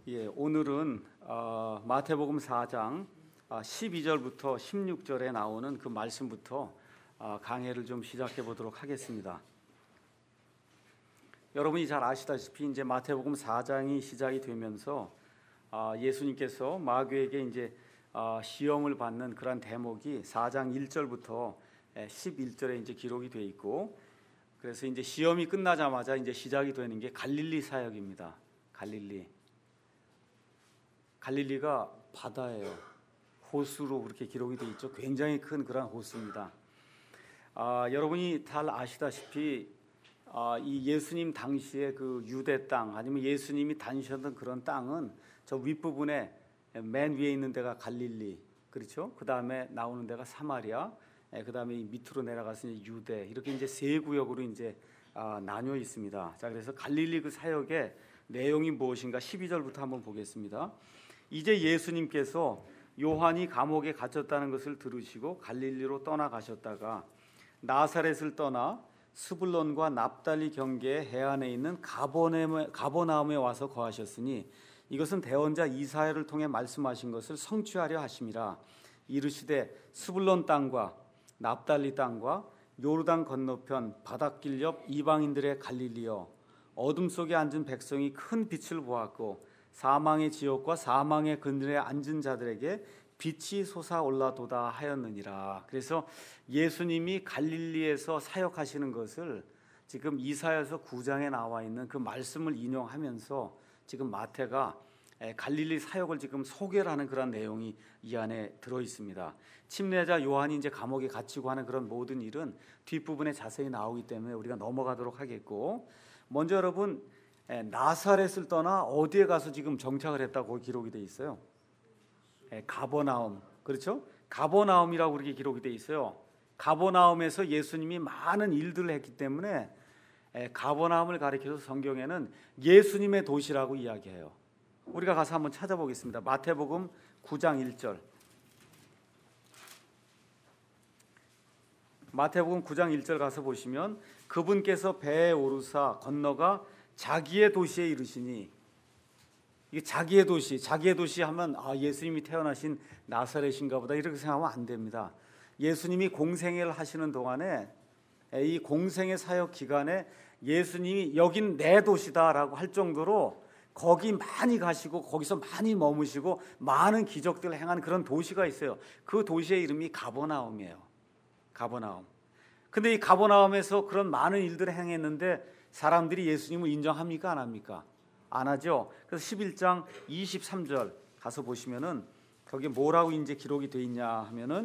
오늘은 마태복음 4장 12절부터 16절에 나오는 그 말씀부터 강해를 좀 시작해 보도록 하겠습니다. 여러분이 잘 아시다시피 이제 마태복음 4장이 시작이 되면서 예수님께서 마귀에게 이제 시험을 받는 그런 대목이 4장 1절부터 11절에 이제 기록이 돼 있고, 그래서 이제 시험이 끝나자마자 이제 시작이 되는 게 갈릴리 사역입니다. 갈릴리가 바다예요. 호수로 그렇게 기록이 돼 있죠. 굉장히 큰 그런 호수입니다. 여러분이 잘 아시다시피 이 예수님 당시에 그 유대 땅, 아니면 예수님이 다니셨던 그런 땅은 저 윗부분에 맨 위에 있는 데가 갈릴리, 그렇죠? 그 다음에 나오는 데가 사마리아, 그 다음에 밑으로 내려가서 이제 유대, 이렇게 이제 세 구역으로 이제 나뉘어 있습니다. 자, 그래서 갈릴리 그 사역의 내용이 무엇인가 12절부터 한번 보겠습니다. 이제 예수님께서 요한이 감옥에 갇혔다는 것을 들으시고 갈릴리로 떠나가셨다가 나사렛을 떠나 스불론과 납달리 경계의 해안에 있는 가버나움에 와서 거하셨으니 이것은 대언자 이사야를 통해 말씀하신 것을 성취하려 하심이라. 이르시되 스불론 땅과 납달리 땅과 요르단 건너편 바닷길 옆 이방인들의 갈릴리여, 어둠 속에 앉은 백성이 큰 빛을 보았고 사망의 지옥과 사망의 그늘에 앉은 자들에게 빛이 솟아올라도다 하였느니라. 그래서 예수님이 갈릴리에서 사역하시는 것을 지금 이사야서 9장에 나와 있는 그 말씀을 인용하면서 지금 마태가 갈릴리 사역을 지금 소개를 하는 그런 내용이 이 안에 들어 있습니다. 침례자 요한이 이제 감옥에 갇히고 하는 그런 모든 일은 뒷부분에 자세히 나오기 때문에 우리가 넘어가도록 하겠고, 먼저 여러분, 나사렛을 떠나 어디에 가서 지금 정착을 했다고 기록이 돼 있어요? 가버나움, 그렇죠? 가버나움이라고 그렇게 기록이 돼 있어요. 가버나움에서 예수님이 많은 일들을 했기 때문에 가버나움을 가리켜서 성경에는 예수님의 도시라고 이야기해요. 우리가 가서 한번 찾아보겠습니다. 마태복음 9장 1절. 마태복음 9장 1절 가서 보시면, 그분께서 배에 오르사 건너가 자기의 도시에 이르시니, 이게 자기의 도시 하면 예수님이 태어나신 나사렛인가 보다 이렇게 생각하면 안 됩니다. 예수님이 공생애를 하시는 동안에, 이 공생애 사역 기간에 예수님이 여긴 내 도시다라고 할 정도로 거기 많이 가시고 거기서 많이 머무시고 많은 기적들을 행한 그런 도시가 있어요. 그 도시의 이름이 가버나움이에요. 가버나움. 근데 이 가버나움에서 그런 많은 일들을 행했는데 사람들이 예수님을 인정합니까? 안 합니까? 안 하죠. 그래서 11장 23절 가서 보시면은 거기에 뭐라고 이제 기록이 돼 있냐 하면은,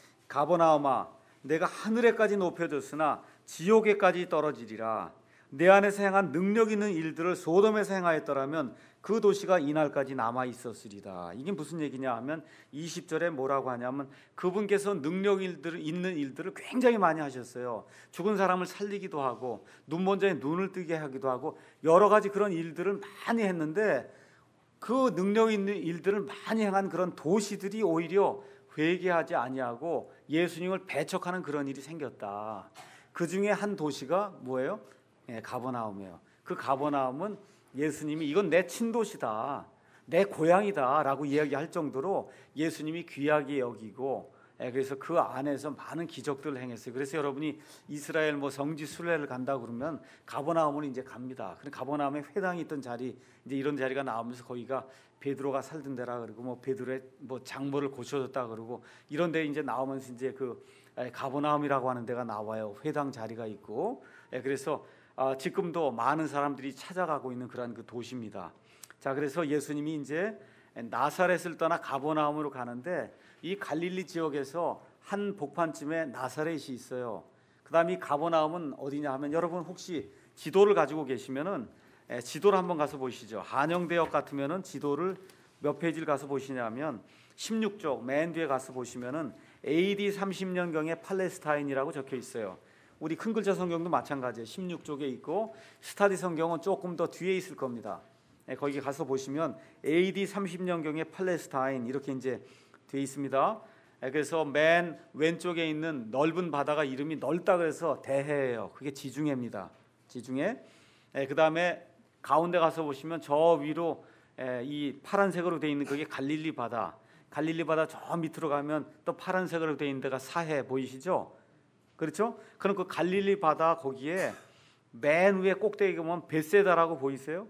가버나움아 내가 하늘에까지 높여졌으나 지옥에까지 떨어지리라. 내 안에서 행한 능력 있는 일들을 소돔에서 행하였더라면 그 도시가 이날까지 남아 있었으리다. 이게 무슨 얘기냐 하면 20절에 뭐라고 하냐면, 그분께서 능력 있는 일들을 굉장히 많이 하셨어요. 죽은 사람을 살리기도 하고 눈 먼 자의 눈을 뜨게 하기도 하고 여러 가지 그런 일들을 많이 했는데, 그 능력 있는 일들을 많이 행한 그런 도시들이 오히려 회개하지 아니하고 예수님을 배척하는 그런 일이 생겼다. 그 중에 한 도시가 뭐예요? 가버나움이에요. 그 가버나움은 예수님이 이건 내 친도시다, 내 고향이다 라고 이야기할 정도로 예수님이 귀하게 여기고, 그래서 그 안에서 많은 기적들을 행했어요. 그래서 여러분이 이스라엘 성지 순례를 간다 그러면 가버나움을 이제 갑니다. 근데 가버나움에 회당이 있던 자리, 이제 이런 자리가 나오면서 거기가 베드로가 살던 데라 그러고 베드로의 장모를 고쳐줬다 그러고 이런 데 이제 나오면서 이제 그 가버나움이라고 하는 데가 나와요. 회당 자리가 있고, 그래서 지금도 많은 사람들이 찾아가고 있는 그런 그 도시입니다. 자, 그래서 예수님이 이제 나사렛을 떠나 가버나움으로 가는데, 이 갈릴리 지역에서 한 복판쯤에 나사렛이 있어요. 그 다음에 이 가버나움은 어디냐 하면, 여러분 혹시 지도를 가지고 계시면은 지도를 한번 가서 보시죠. 한영대역 같으면은 지도를 몇 페이지를 가서 보시냐면 16쪽 맨 뒤에 가서 보시면은 AD 30년경의 팔레스타인이라고 적혀 있어요. 우리 큰 글자 성경도 마찬가지예요. 16쪽에 있고 스타디 성경은 조금 더 뒤에 있을 겁니다. 거기 가서 보시면 AD 30년경의 팔레스타인 이렇게 이제 되어 있습니다. 그래서 맨 왼쪽에 있는 넓은 바다가 이름이 넓다 그래서 대해예요. 그게 지중해입니다. 지중해. 그 다음에 가운데 가서 보시면 저 위로 이 파란색으로 되어 있는 그게 갈릴리 바다. 갈릴리 바다 저 밑으로 가면 또 파란색으로 되어 있는 데가 사해 보이시죠? 그렇죠? 그럼 그 갈릴리 바다 거기에 맨 위에 꼭대기 보면 벳세다라고 보이세요?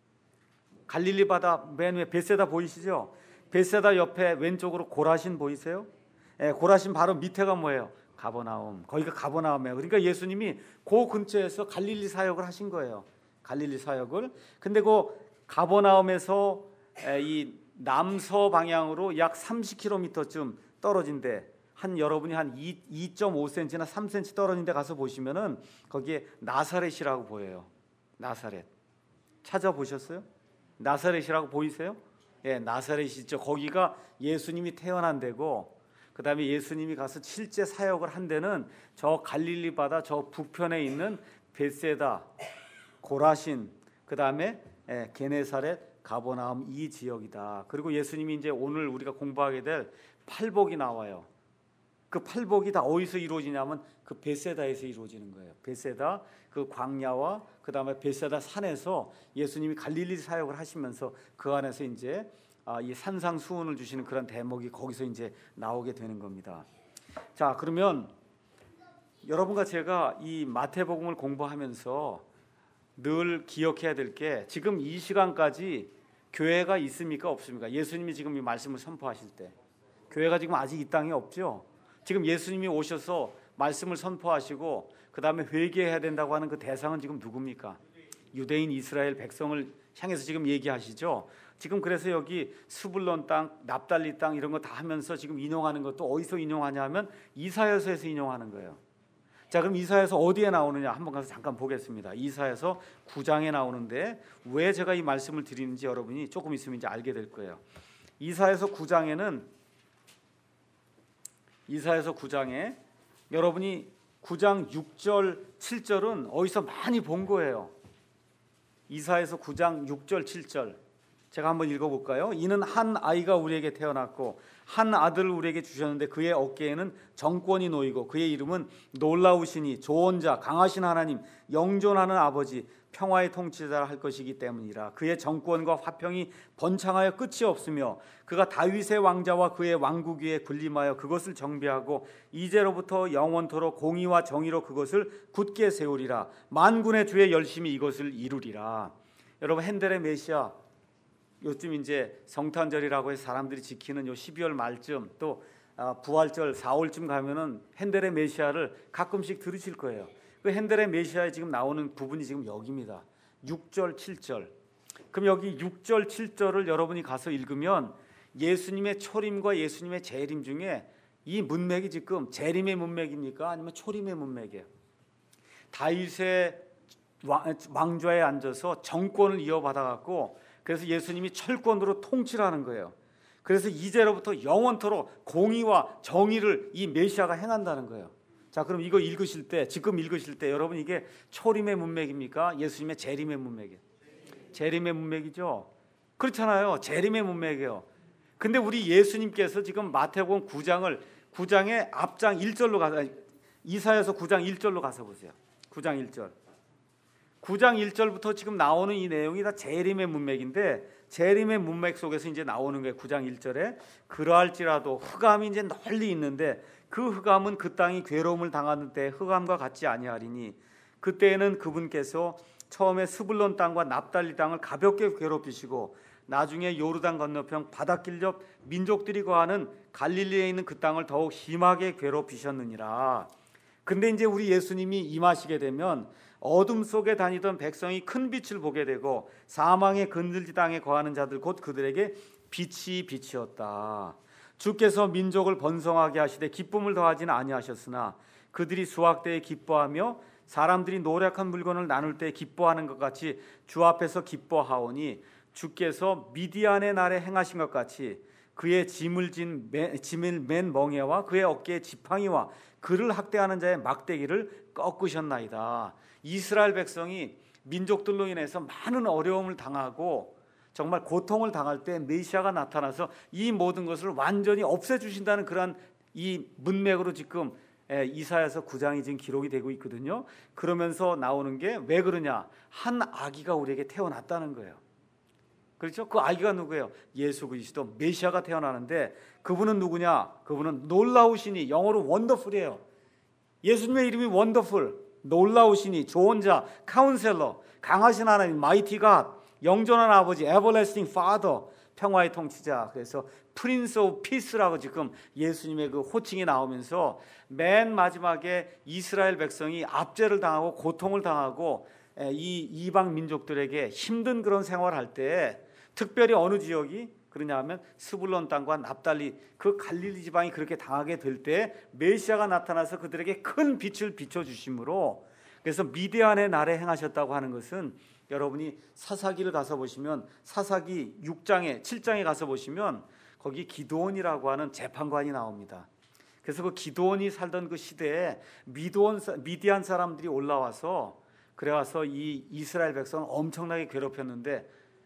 갈릴리 바다 맨 위에 벳세다 보이시죠? 벳세다 옆에 왼쪽으로 고라신 보이세요? 고라신 바로 밑에가 뭐예요? 가버나움. 거기가 가버나움이에요. 그러니까 예수님이 그 근처에서 갈릴리 사역을 하신 거예요. 갈릴리 사역을. 근데 그 가버나움에서 이 남서 방향으로 약 30km쯤 떨어진데 여러분이 한 2.5cm나 3cm 떨어진 데 가서 보시면은 거기에 나사렛이라고 보여요. 나사렛. 찾아보셨어요? 나사렛이라고 보이세요? 예, 나사렛이죠. 거기가 예수님이 태어난 데고, 그 다음에 예수님이 가서 실제 사역을 한 데는 저 갈릴리 바다 저 북편에 있는 벳세다, 고라신, 그 다음에 게네사렛, 가버나움 이 지역이다. 그리고 예수님이 이제 오늘 우리가 공부하게 될 팔복이 나와요. 그 팔복이 다 어디서 이루어지냐면 그 벳세다에서 이루어지는 거예요. 벳세다 그 광야와 그 다음에 벳세다 산에서 예수님이 갈릴리 사역을 하시면서 그 안에서 이제 이 산상수훈을 주시는 그런 대목이 거기서 이제 나오게 되는 겁니다. 자, 그러면 여러분과 제가 이 마태복음을 공부하면서 늘 기억해야 될 게 지금 이 시간까지 교회가 있습니까? 없습니까? 예수님이 지금 이 말씀을 선포하실 때 교회가 지금 아직 이 땅에 없죠. 지금 예수님이 오셔서 말씀을 선포하시고 그 다음에 회개해야 된다고 하는 그 대상은 지금 누굽니까? 유대인 이스라엘 백성을 향해서 지금 얘기하시죠. 지금 그래서 여기 스불론 땅, 납달리 땅 이런 거 다 하면서 지금 인용하는 것도 어디서 인용하냐 하면 이사야서에서 인용하는 거예요. 자, 그럼 이사야서 어디에 나오느냐 한번 가서 잠깐 보겠습니다. 이사야서 9장에 나오는데 왜 제가 이 말씀을 드리는지 여러분이 조금 있으면 이제 알게 될 거예요. 이사야서 9장에 여러분이 9장 6절 7절은 어디서 많이 본 거예요. 이사야서 9장 6절 7절 제가 한번 읽어볼까요? 이는 한 아이가 우리에게 태어났고 한 아들을 우리에게 주셨는데 그의 어깨에는 정권이 놓이고 그의 이름은 놀라우시니 조언자 강하신 하나님 영존하는 아버지 평화의 통치자라 할 것이기 때문이라. 그의 정권과 화평이 번창하여 끝이 없으며 그가 다윗의 왕자와 그의 왕국 위에 군림하여 그것을 정비하고 이제로부터 영원토록 공의와 정의로 그것을 굳게 세우리라. 만군의 주의 열심히 이것을 이루리라. 여러분, 핸델의 메시아 요즘 이제 성탄절이라고 해서 사람들이 지키는 요 12월 말쯤 또 부활절 4월쯤 가면은 핸델의 메시아를 가끔씩 들으실 거예요. 그 핸델의 메시아에 지금 나오는 부분이 지금 여기입니다. 6절 7절. 그럼 여기 6절 7절을 여러분이 가서 읽으면 예수님의 초림과 예수님의 재림 중에 이 문맥이 지금 재림의 문맥입니까? 아니면 초림의 문맥이에요? 다윗의 왕좌에 앉아서 정권을 이어받아 갖고 그래서 예수님이 철권으로 통치를 하는 거예요. 그래서 이제로부터 영원토록 공의와 정의를 이 메시아가 행한다는 거예요. 자, 그럼 이거 읽으실 때, 지금 읽으실 때 여러분 이게 초림의 문맥입니까? 예수님의 재림의 문맥이에요. 재림의 문맥이죠. 그렇잖아요. 재림의 문맥이에요. 근데 우리 예수님께서 지금 마태복음 9장의 앞장 1절로 가서 이사야서 9장 1절로 가서 보세요. 9장 1절. 9장 1절부터 지금 나오는 이 내용이 다 재림의 문맥인데 재림의 문맥 속에서 이제 나오는 거예요. 9장 1절에 그러할지라도 흑암이 이제 널리 있는데 그 흑암은 그 땅이 괴로움을 당하는 때 흑암과 같지 아니하리니 그때에는 그분께서 처음에 스불론 땅과 납달리 땅을 가볍게 괴롭히시고 나중에 요르단 건너편 바닷길 옆 민족들이 거하는 갈릴리에 있는 그 땅을 더욱 심하게 괴롭히셨느니라. 근데 이제 우리 예수님이 임하시게 되면 어둠 속에 다니던 백성이 큰 빛을 보게 되고 사망의 그늘지 땅에 거하는 자들 곧 그들에게 빛이 빛이었다. 주께서 민족을 번성하게 하시되 기쁨을 더하지는 아니하셨으나 그들이 수확 때에 기뻐하며 사람들이 노력한 물건을 나눌 때 기뻐하는 것 같이 주 앞에서 기뻐하오니 주께서 미디안의 날에 행하신 것 같이 그의 짐을 맨 멍에와 그의 어깨에 지팡이와 그를 학대하는 자의 막대기를 꺾으셨나이다. 이스라엘 백성이 민족들로 인해서 많은 어려움을 당하고 정말 고통을 당할 때 메시아가 나타나서 이 모든 것을 완전히 없애주신다는 그러한 이 문맥으로 지금 이사야서 9장이 지금 기록이 되고 있거든요. 그러면서 나오는 게 왜 그러냐? 한 아기가 우리에게 태어났다는 거예요. 그렇죠? 그 아기가 누구예요? 예수 그리스도 메시아가 태어나는데 그분은 누구냐? 그분은 놀라우시니, 영어로 원더풀이에요. 예수님의 이름이 원더풀, 놀라우시니, 좋은 자, 카운셀러, 강하신 하나님, 마이티 갓, 영존한 아버지, 에버래스팅 파더, 평화의 통치자. 그래서 프린스 오브 피스라고 지금 예수님의 그 호칭이 나오면서 맨 마지막에 이스라엘 백성이 압제를 당하고 고통을 당하고 이 이방 민족들에게 힘든 그런 생활할 때 특별히 어느 지역이 그러냐 하면 스불론 땅과 납달리 그 갈릴리 지방이 그렇게 당하게 될 때 메시아가 나타나서 그들에게 큰 빛을 비춰주심으로, 그래서 미디안의 날에 행하셨다고 하는 것은, 여러분이 사사기를 가서 보시면 사사기 6장에 7장에 가서 보시면 거기 기드온이라고 하는 재판관이 나옵니다. 그래서 그 기드온이 살던 그 시대에 미디안 사람들이 올라와서 그래와서 이 이스라엘 백성을 엄청나게 괴롭혔는데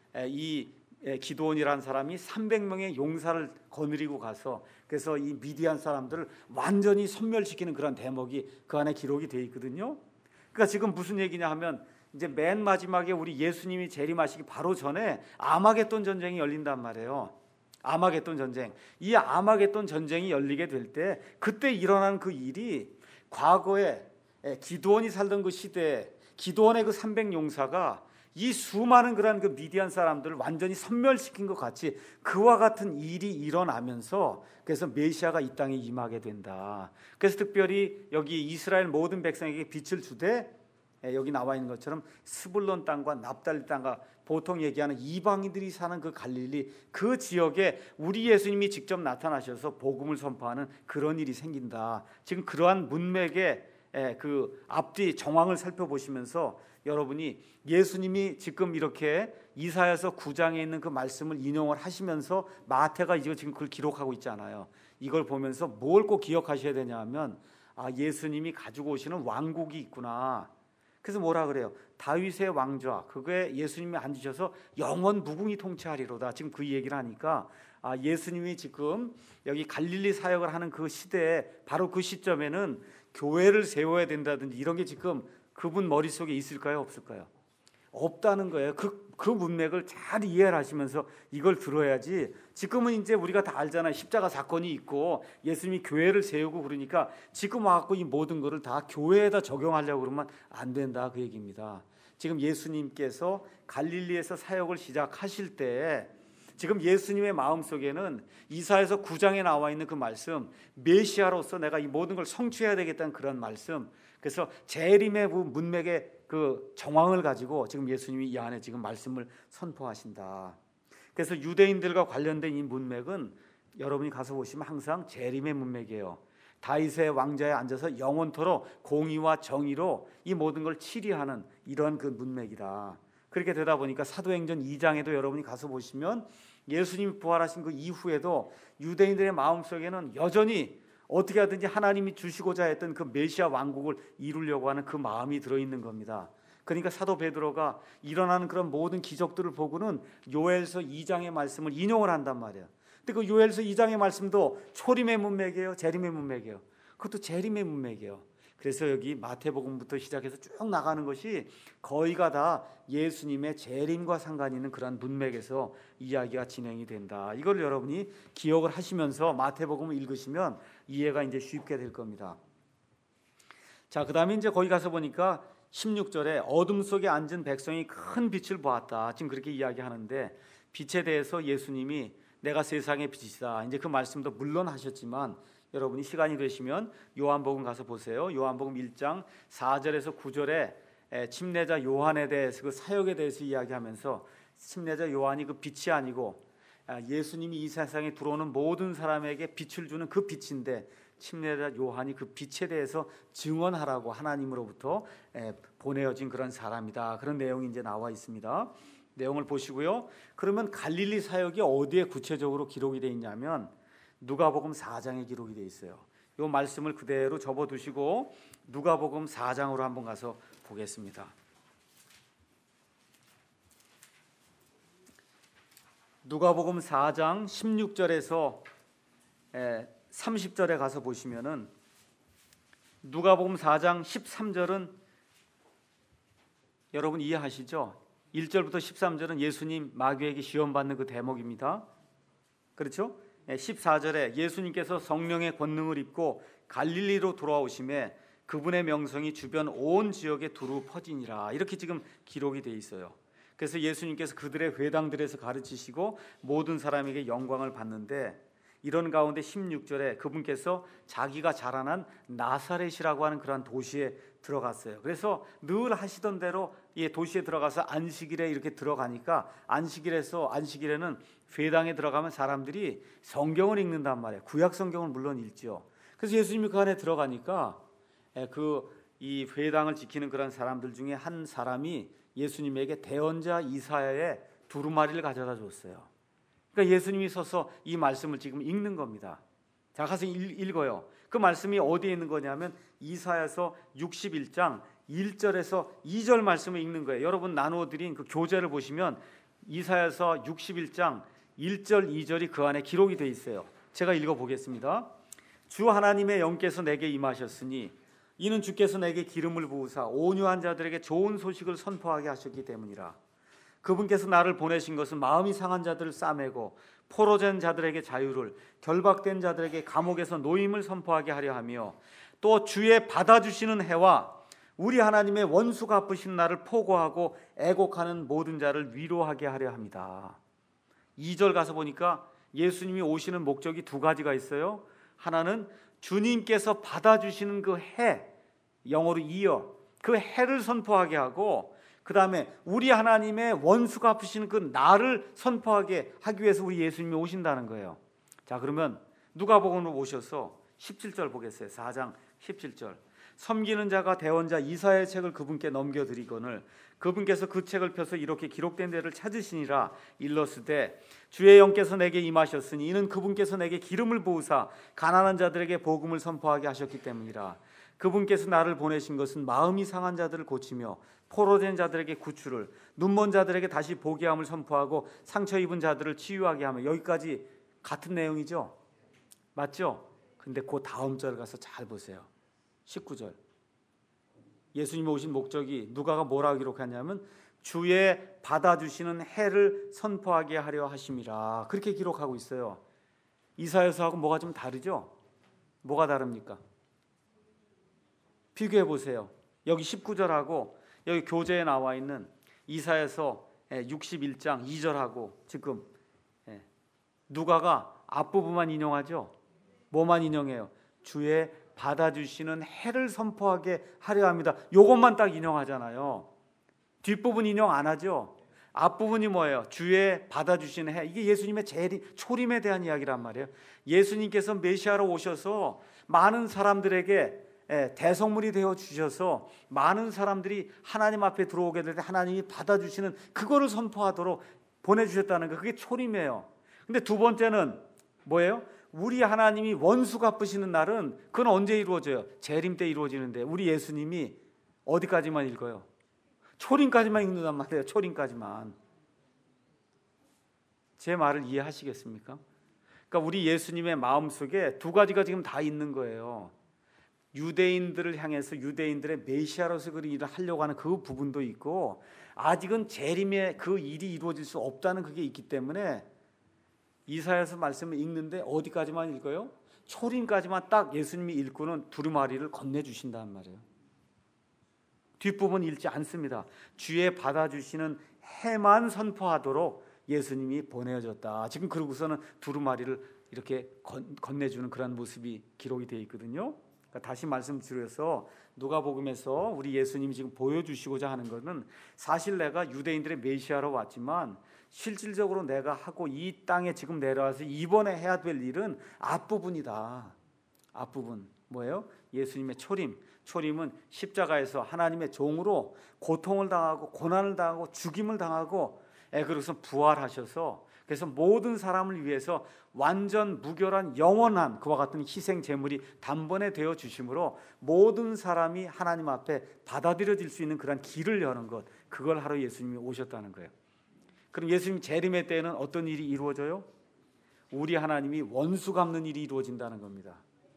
이 기드온이라는 사람이 300명의 용사를 거느리고 가서 그래서 이 미디안 사람들을 완전히 소멸시키는 그런 대목이 그 안에 기록이 되어 있거든요. 그러니까 지금 무슨 얘기냐 하면 이제 맨 마지막에 우리 예수님이 재림하시기 바로 전에 아마겟돈 전쟁이 열린단 말이에요. 아마겟돈 전쟁. 이 아마겟돈 전쟁이 열리게 될 때 그때 일어난 그 일이 과거에 기드온이 살던 그 시대에 기드온의 그 300용사가 이 수많은 그런 그 미디안 사람들을 완전히 섬멸시킨 것 같이 그와 같은 일이 일어나면서 그래서 메시아가 이 땅에 임하게 된다. 그래서 특별히 여기 이스라엘 모든 백성에게 빛을 주되 여기 나와 있는 것처럼 스불론 땅과 납달리 땅과 보통 얘기하는 이방인들이 사는 그 갈릴리 그 지역에 우리 예수님이 직접 나타나셔서 복음을 선포하는 그런 일이 생긴다. 지금 그러한 문맥의 그 앞뒤 정황을 살펴보시면서 여러분이 예수님이 지금 이렇게 이사야서 9장에 있는 그 말씀을 인용을 하시면서 마태가 이거 지금 그걸 기록하고 있잖아요. 이걸 보면서 뭘 꼭 기억하셔야 되냐 하면 예수님이 가지고 오시는 왕국이 있구나. 그래서 뭐라 그래요? 다윗의 왕좌, 그게 예수님이 앉으셔서 영원 무궁히 통치하리로다. 지금 그 얘기를 하니까 예수님이 지금 여기 갈릴리 사역을 하는 그 시대에 바로 그 시점에는 교회를 세워야 된다든지 이런 게 지금 그분 머릿속에 있을까요? 없을까요? 없다는 거예요. 그 문맥을 잘 이해를 하시면서 이걸 들어야지. 지금은 이제 우리가 다 알잖아요. 십자가 사건이 있고 예수님이 교회를 세우고 그러니까 지금 와갖고 이 모든 거를 다 교회에다 적용하려고 그러면 안 된다 그 얘기입니다. 지금 예수님께서 갈릴리에서 사역을 시작하실 때 지금 예수님의 마음속에는 이사야서 9장에 나와 있는 그 말씀, 메시아로서 내가 이 모든 걸 성취해야 되겠다는 그런 말씀, 그래서 재림의 문맥의 그 정황을 가지고 지금 예수님이 이 안에 지금 말씀을 선포하신다. 그래서 유대인들과 관련된 이 문맥은 여러분이 가서 보시면 항상 재림의 문맥이에요. 다윗의 왕좌에 앉아서 영원토록 공의와 정의로 이 모든 걸 치리하는 이런 그 문맥이다. 그렇게 되다 보니까 사도행전 2장에도 여러분이 가서 보시면 예수님이 부활하신 그 이후에도 유대인들의 마음속에는 여전히 어떻게 하든지 하나님이 주시고자 했던 그 메시아 왕국을 이루려고 하는 그 마음이 들어있는 겁니다. 그러니까 사도 베드로가 일어나는 그런 모든 기적들을 보고는 요엘서 2장의 말씀을 인용을 한단 말이에요. 근데 그 요엘서 2장의 말씀도 초림의 문맥이에요, 재림의 문맥이에요. 그것도 재림의 문맥이에요. 그래서 여기 마태복음부터 시작해서 쭉 나가는 것이 거의가 다 예수님의 재림과 상관이 있는 그런 문맥에서 이야기가 진행이 된다. 이걸 여러분이 기억을 하시면서 마태복음을 읽으시면 이해가 이제 쉽게 될 겁니다. 자, 그다음에 이제 거기 가서 보니까 16절에 어둠 속에 앉은 백성이 큰 빛을 보았다. 지금 그렇게 이야기하는데 빛에 대해서 예수님이 내가 세상의 빛이다. 이제 그 말씀도 물론 하셨지만 여러분이 시간이 되시면 요한복음 가서 보세요. 요한복음 1장 4절에서 9절에 침례자 요한에 대해서 그 사역에 대해서 이야기하면서 침례자 요한이 그 빛이 아니고 예수님이 이 세상에 들어오는 모든 사람에게 빛을 주는 그 빛인데 침례자 요한이 그 빛에 대해서 증언하라고 하나님으로부터 보내어진 그런 사람이다. 그런 내용이 이제 나와 있습니다. 내용을 보시고요. 그러면 갈릴리 사역이 어디에 구체적으로 기록이 되어 있냐면 누가복음 4장에 기록이 되어 있어요. 이 말씀을 그대로 접어두시고 누가복음 4장으로 한번 가서 보겠습니다. 누가복음 4장 16절에서 30절에 가서 보시면은 누가복음 4장 13절은 여러분 이해하시죠? 1절부터 13절은 예수님 마귀에게 시험받는 그 대목입니다. 그렇죠? 14절에 예수님께서 성령의 권능을 입고 갈릴리로 돌아오심에 그분의 명성이 주변 온 지역에 두루 퍼지니라. 이렇게 지금 기록이 돼 있어요. 그래서 예수님께서 그들의 회당들에서 가르치시고 모든 사람에게 영광을 받는데, 이런 가운데 16절에 그분께서 자기가 자라난 나사렛이라고 하는 그러한 도시에 들어갔어요. 그래서 늘 하시던 대로 이 도시에 들어가서 안식일에 이렇게 들어가니까, 안식일에는 회당에 들어가면 사람들이 성경을 읽는단 말이에요. 구약 성경을 물론 읽죠. 그래서 예수님이 그 안에 들어가니까 이 회당을 지키는 그런 사람들 중에 한 사람이 예수님에게 대언자 이사야의 두루마리를 가져다 줬어요. 그러니까 예수님이 서서 이 말씀을 지금 읽는 겁니다. 자, 가서 읽어요. 그 말씀이 어디에 있는 거냐면 이사야서 61장 1절에서 2절 말씀을 읽는 거예요. 여러분 나누어 드린 그 교재를 보시면 이사야서 61장 1절 2절이 그 안에 기록이 되어 있어요. 제가 읽어보겠습니다. 주 하나님의 영께서 내게 임하셨으니 이는 주께서 내게 기름을 부으사 온유한 자들에게 좋은 소식을 선포하게 하셨기 때문이라. 그분께서 나를 보내신 것은 마음이 상한 자들을 싸매고 포로된 자들에게 자유를, 결박된 자들에게 감옥에서 노임을 선포하게 하려 하며, 또 주의 받아주시는 해와 우리 하나님의 원수 갚으신 날을 포고하고 애곡하는 모든 자를 위로하게 하려 합니다. 2절 가서 보니까 예수님이 오시는 목적이 두 가지가 있어요. 하나는 주님께서 받아주시는 그 해, 영어로 이어, 그 해를 선포하게 하고, 그 다음에 우리 하나님의 원수 갚으시는 그 날을 선포하게 하기 위해서 우리 예수님이 오신다는 거예요. 자, 그러면 누가복음으로 오셔서 17절 보겠어요. 4장 17절. 섬기는 자가 대언자 이사야의 책을 그분께 넘겨드리거늘 그분께서 그 책을 펴서 이렇게 기록된 데를 찾으시니라. 일러스되 주의 영께서 내게 임하셨으니 이는 그분께서 내게 기름을 부으사 가난한 자들에게 복음을 선포하게 하셨기 때문이라. 그분께서 나를 보내신 것은 마음이 상한 자들을 고치며 포로된 자들에게 구출을, 눈먼 자들에게 다시 보게 함을 선포하고 상처 입은 자들을 치유하게 하며. 여기까지 같은 내용이죠? 맞죠? 근데 그 다음 절 가서 잘 보세요. 19절. 예수님이 오신 목적이 누가가 뭐라고 기록하냐면 주의 받아주시는 해를 선포하게 하려 하심이라. 그렇게 기록하고 있어요. 이사야서하고 뭐가 좀 다르죠? 뭐가 다릅니까? 비교해 보세요. 여기 19절하고 여기 교재에 나와 있는 이사야서 61장 2절하고 지금 누가가 앞부분만 인용하죠? 뭐만 인용해요? 주의 받아주시는 해를 선포하게 하려 합니다. 요것만 딱 인용하잖아요. 뒷부분 인용 안 하죠? 앞부분이 뭐예요? 주의 받아주시는 해. 이게 예수님의 초림에 대한 이야기란 말이에요. 예수님께서 메시아로 오셔서 많은 사람들에게 대성물이 되어 주셔서 많은 사람들이 하나님 앞에 들어오게 될 때 하나님이 받아주시는 그거를 선포하도록 보내주셨다는 거, 그게 초림이에요. 근데 두 번째는 뭐예요? 우리 하나님이 원수 갚으시는 날은 그건 언제 이루어져요? 재림 때 이루어지는데 우리 예수님이 어디까지만 읽어요? 초림까지만 읽는단 말이에요. 초림까지만. 제 말을 이해하시겠습니까? 그러니까 우리 예수님의 마음속에 두 가지가 지금 다 있는 거예요. 유대인들을 향해서 유대인들의 메시아로서 그 일을 하려고 하는 그 부분도 있고, 아직은 재림의 그 일이 이루어질 수 없다는 그게 있기 때문에 이사야서 말씀을 읽는데 어디까지만 읽어요? 초림까지만 딱 예수님이 읽고는 두루마리를 건네주신단 말이에요. 뒷부분 읽지 않습니다. 주의 받아주시는 해만 선포하도록 예수님이 보내어졌다. 지금 그러고서는 두루마리를 이렇게 건네주는 그런 모습이 기록이 되어 있거든요. 그러니까 다시 말씀드려서 누가복음에서 우리 예수님이 지금 보여주시고자 하는 것은 사실 내가 유대인들의 메시아로 왔지만 실질적으로 내가 하고 이 땅에 지금 내려와서 이번에 해야 될 일은 앞부분이다. 앞부분 뭐예요? 예수님의 초림. 초림은 십자가에서 하나님의 종으로 고통을 당하고 고난을 당하고 죽임을 당하고 그래서 부활하셔서 그래서 모든 사람을 위해서 완전 무결한 영원한 그와 같은 희생 제물이 단번에 되어 주심으로 모든 사람이 하나님 앞에 받아들여질 수 있는 그런 길을 여는 것, 그걸 하러 예수님이 오셨다는 거예요. 그럼 예수님 재림의 때에는 어떤 일이 이루어져요? 우리 하나님이 원수 갚는 일이 이루어진다는 겁니다.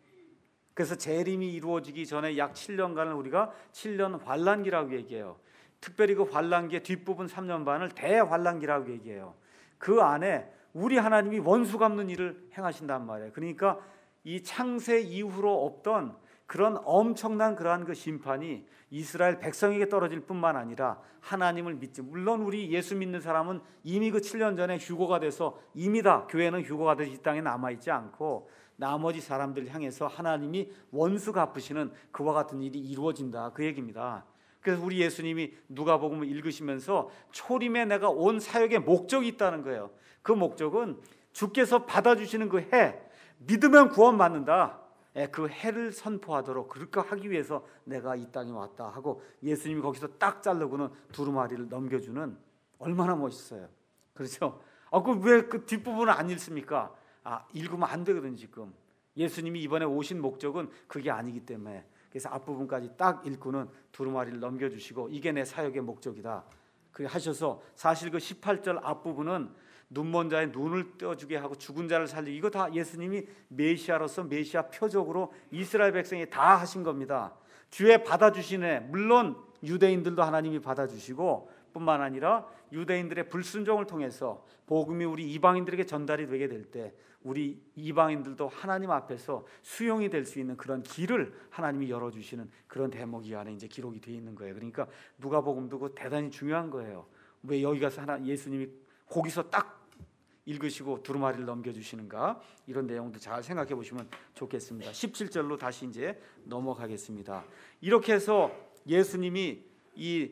그래서 재림이 이루어지기 전에 약 7년간을 우리가 7년 환란기라고 얘기해요. 특별히 그 환란기의 뒷부분 3년 반을 대환란기라고 얘기해요. 그 안에 우리 하나님이 원수 갚는 일을 행하신단 말이에요. 그러니까 이 창세 이후로 없던 그런 엄청난 그러한 그 심판이 이스라엘 백성에게 떨어질 뿐만 아니라 하나님을 믿지, 물론 우리 예수 믿는 사람은 이미 그 7년 전에 휴거가 돼서 이미 다 교회는 휴거가 돼서 이 땅에 남아있지 않고 나머지 사람들 향해서 하나님이 원수 갚으시는 그와 같은 일이 이루어진다, 그 얘기입니다. 그래서 우리 예수님이 누가복음을 읽으시면서 초림에 내가 온 사역의 목적이 있다는 거예요. 그 목적은 주께서 받아주시는 그 해, 믿으면 구원받는다, 그 해를 선포하도록 그렇게 하기 위해서 내가 이 땅에 왔다 하고 예수님이 거기서 딱 자르고는 두루마리를 넘겨주는, 얼마나 멋있어요. 그렇죠? 왜 그 뒷부분을 안 읽습니까? 읽으면 안 되거든요. 지금 예수님이 이번에 오신 목적은 그게 아니기 때문에. 그래서 앞부분까지 딱 읽고는 두루마리를 넘겨주시고 이게 내 사역의 목적이다, 그렇게 하셔서 사실 그 18절 앞부분은 눈먼 자의 눈을 떼어주게 하고 죽은 자를 살리고, 이거 다 예수님이 메시아로서 메시아 표적으로 이스라엘 백성이 다 하신 겁니다. 주의 받아주시네. 물론 유대인들도 하나님이 받아주시고 뿐만 아니라 유대인들의 불순종을 통해서 복음이 우리 이방인들에게 전달이 되게 될 때 우리 이방인들도 하나님 앞에서 수용이 될 수 있는 그런 길을 하나님이 열어주시는 그런 대목이 안에 이제 기록이 되어 있는 거예요. 그러니까 누가복음도 그 대단히 중요한 거예요. 왜 여기 가서 예수님이 거기서 딱 읽으시고 두루마리를 넘겨주시는가, 이런 내용도 잘 생각해 보시면 좋겠습니다. 17절로 다시 이제 넘어가겠습니다. 이렇게 해서 예수님이 이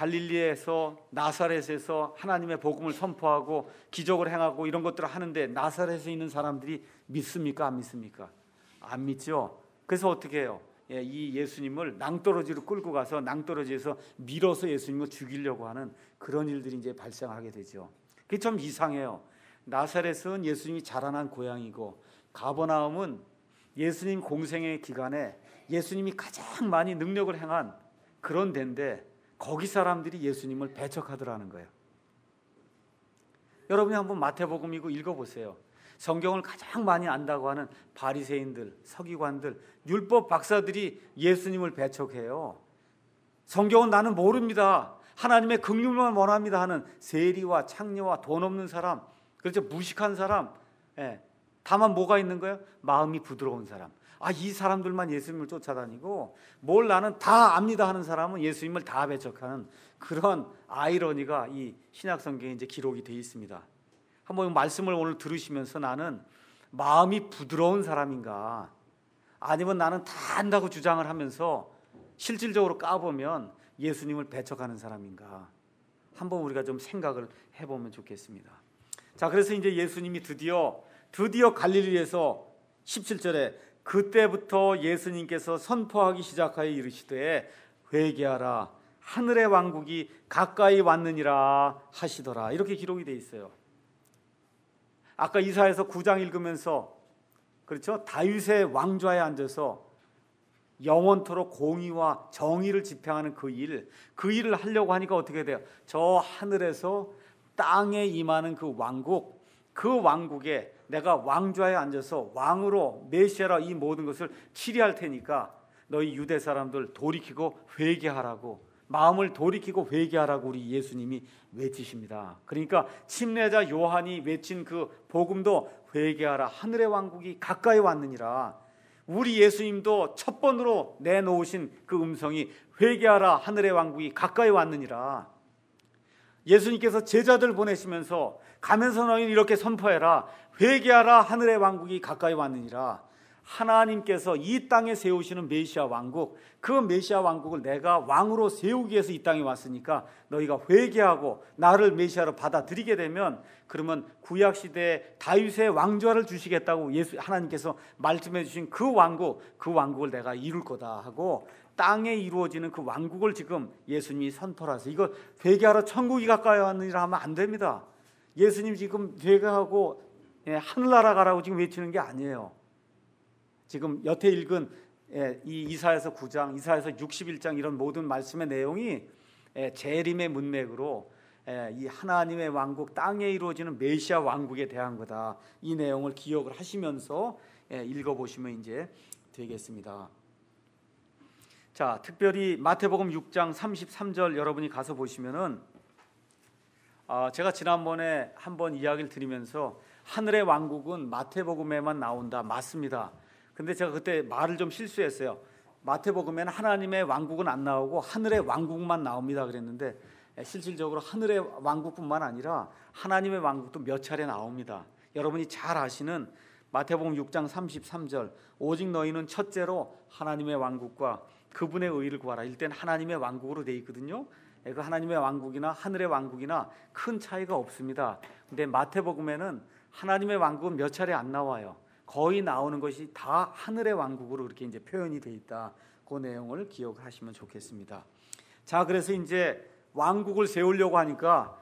갈릴리에서 나사렛에서 하나님의 복음을 선포하고 기적을 행하고 이런 것들을 하는데 나사렛에 있는 사람들이 믿습니까? 안 믿습니까? 안 믿죠. 그래서 어떻게 해요? 이 예수님을 낭떠러지로 끌고 가서 낭떠러지에서 밀어서 예수님을 죽이려고 하는 그런 일들이 이제 발생하게 되죠. 그게 좀 이상해요. 나사렛은 예수님이 자라난 고향이고 가버나움은 예수님 공생의 기간에 예수님이 가장 많이 능력을 행한 그런 데인데 거기 사람들이 예수님을 배척하더라는 거예요. 여러분이 한번 마태복음이고 읽어보세요. 성경을 가장 많이 안다고 하는 바리새인들, 서기관들, 율법 박사들이 예수님을 배척해요. 성경은 나는 모릅니다, 하나님의 긍휼만 원합니다 하는 세리와 창녀와 돈 없는 사람, 그렇죠, 무식한 사람, 다만 뭐가 있는 거예요? 마음이 부드러운 사람. 이 사람들만 예수님을 쫓아다니고 뭘 나는 다 압니다 하는 사람은 예수님을 다 배척하는 그런 아이러니가 이 신약성경에 이제 기록이 되어 있습니다. 한번 말씀을 오늘 들으시면서 나는 마음이 부드러운 사람인가, 아니면 나는 다 안다고 주장을 하면서 실질적으로 까보면 예수님을 배척하는 사람인가, 한번 우리가 좀 생각을 해보면 좋겠습니다. 자, 그래서 이제 예수님이 드디어 갈릴리에서 17절에 그때부터 예수님께서 선포하기 시작하여 이르시되 회개하라, 하늘의 왕국이 가까이 왔느니라 하시더라, 이렇게 기록이 되어 있어요. 아까 이사야서 9장 읽으면서, 그렇죠, 다윗의 왕좌에 앉아서 영원토록 공의와 정의를 집행하는 그 일을 하려고 하니까 어떻게 돼요? 저 하늘에서 땅에 임하는 그 왕국에 내가 왕좌에 앉아서 왕으로 메시아라 이 모든 것을 치리할 테니까 너희 유대 사람들 돌이키고 회개하라고, 마음을 돌이키고 회개하라고 우리 예수님이 외치십니다. 그러니까 침례자 요한이 외친 그 복음도 회개하라, 하늘의 왕국이 가까이 왔느니라. 우리 예수님도 첫 번으로 내놓으신 그 음성이 회개하라, 하늘의 왕국이 가까이 왔느니라. 예수님께서 제자들 보내시면서 가면서 너희는 이렇게 선포해라, 회개하라, 하늘의 왕국이 가까이 왔느니라. 하나님께서 이 땅에 세우시는 메시아 왕국, 그 메시아 왕국을 내가 왕으로 세우기 위해서 이 땅에 왔으니까 너희가 회개하고 나를 메시아로 받아들이게 되면 그러면 구약시대에 다윗의 왕좌를 주시겠다고 하나님께서 말씀해 주신 그 왕국을 내가 이룰 거다 하고 땅에 이루어지는 그 왕국을 지금 예수님이 선포하세요. 이거 회개하라, 천국이 가까이 왔느니라 하면 안 됩니다. 예수님 지금 회개하고 하늘나라 가라고 지금 외치는 게 아니에요. 지금 여태 읽은 이 이사야서 9장, 이사야서 61장 이런 모든 말씀의 내용이 재림의 문맥으로 이 하나님의 왕국, 땅에 이루어지는 메시아 왕국에 대한 거다. 이 내용을 기억을 하시면서 읽어보시면 이제 되겠습니다. 자, 특별히 마태복음 6장 33절 여러분이 가서 보시면은 제가 지난번에 한번 이야기를 드리면서 하늘의 왕국은 마태복음에만 나온다. 맞습니다. 근데 제가 그때 말을 좀 실수했어요. 마태복음에는 하나님의 왕국은 안 나오고 하늘의 왕국만 나옵니다 그랬는데, 실질적으로 하늘의 왕국뿐만 아니라 하나님의 왕국도 몇 차례 나옵니다. 여러분이 잘 아시는 마태복음 6장 33절, 오직 너희는 첫째로 하나님의 왕국과 그분의 의를 구하라. 일단 하나님의 왕국으로 돼 있거든요. 그 하나님의 왕국이나 하늘의 왕국이나 큰 차이가 없습니다. 근데 마태복음에는 하나님의 왕국은 몇 차례 안 나와요. 거의 나오는 것이 다 하늘의 왕국으로 이렇게 이제 표현이 돼 있다. 그 내용을 기억하시면 좋겠습니다. 자, 그래서 이제 왕국을 세우려고 하니까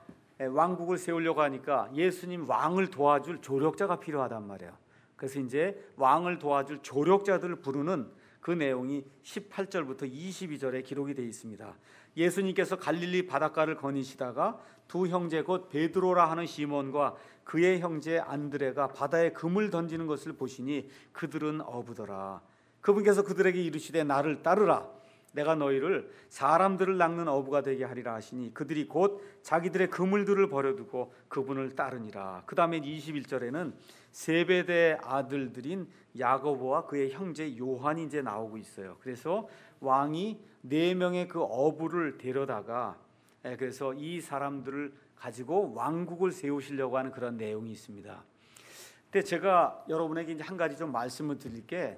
예수님 왕을 도와줄 조력자가 필요하단 말이에요. 그래서 이제 왕을 도와줄 조력자들을 부르는 그 내용이 18절부터 22절에 기록이 되어 있습니다. 예수님께서 갈릴리 바닷가를 거니시다가 두 형제 곧 베드로라 하는 시몬과 그의 형제 안드레가 바다에 금을 던지는 것을 보시니 그들은 어부더라. 그분께서 그들에게 이르시되 나를 따르라. 내가 너희를 사람들을 낚는 어부가 되게 하리라 하시니 그들이 곧 자기들의 그물들을 버려두고 그분을 따르니라. 그 다음에 21절에는 세베대의 아들들인 야고보와 그의 형제 요한이 이제 나오고 있어요. 그래서 왕이 4명의 그 어부를 데려다가 그래서 이 사람들을 가지고 왕국을 세우시려고 하는 그런 내용이 있습니다. 근데 제가 여러분에게 이제 한 가지 좀 말씀을 드릴 게,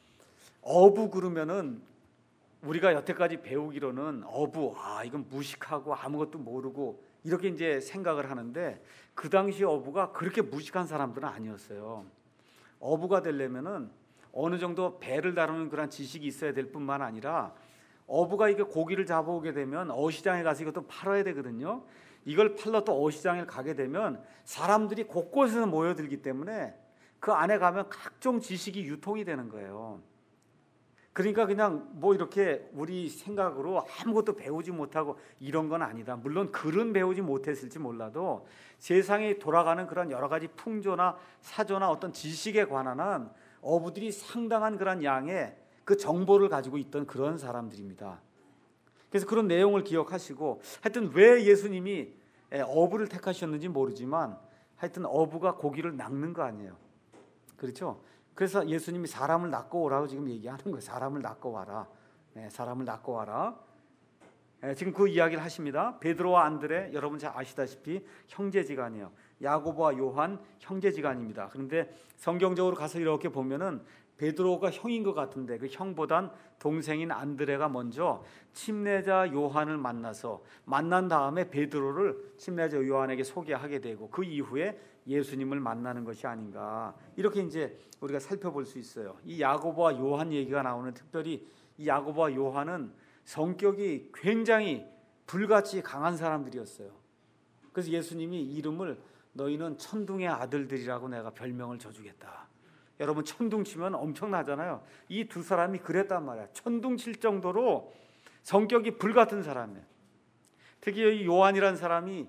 어부 그러면은 우리가 여태까지 배우기로는 어부, 이건 무식하고 아무것도 모르고 이렇게 이제 생각을 하는데, 그 당시 어부가 그렇게 무식한 사람들은 아니었어요. 어부가 되려면은 어느 정도 배를 다루는 그런 지식이 있어야 될 뿐만 아니라, 어부가 이게 고기를 잡아오게 되면 어시장에 가서 이것도 팔아야 되거든요. 이걸 팔러 또 어시장에 가게 되면 사람들이 곳곳에서 모여들기 때문에 그 안에 가면 각종 지식이 유통이 되는 거예요. 그러니까 그냥 뭐 이렇게 우리 생각으로 아무것도 배우지 못하고 이런 건 아니다. 물론 글은 배우지 못했을지 몰라도 세상에 돌아가는 그런 여러 가지 풍조나 사조나 어떤 지식에 관한 어부들이 상당한 그런 양의 그 정보를 가지고 있던 그런 사람들입니다. 그래서 그런 내용을 기억하시고, 하여튼 왜 예수님이 어부를 택하셨는지 모르지만 하여튼 어부가 고기를 낚는 거 아니에요. 그렇죠? 그래서 예수님이 사람을 낚고 오라고 지금 얘기하는 거예요. 사람을 낚고 와라. 사람을 낚고 와라. 지금 그 이야기를 하십니다. 베드로와 안드레, 여러분 잘 아시다시피 형제지간이에요. 야고보와 요한 형제지간입니다. 그런데 성경적으로 가서 이렇게 보면은 베드로가 형인 것 같은데 그 형보단 동생인 안드레가 먼저 침례자 요한을 만난 다음에 베드로를 침례자 요한에게 소개하게 되고, 그 이후에 예수님을 만나는 것이 아닌가, 이렇게 이제 우리가 살펴볼 수 있어요. 이 야고보와 요한 얘기가 나오는, 특별히 이 야고보와 요한은 성격이 굉장히 불같이 강한 사람들이었어요. 그래서 예수님이 이름을 너희는 천둥의 아들들이라고 내가 별명을 줘주겠다. 여러분 천둥 치면 엄청나잖아요. 이 두 사람이 그랬단 말이야. 천둥 칠 정도로 성격이 불같은 사람이에요. 특히 이 요한이라는 사람이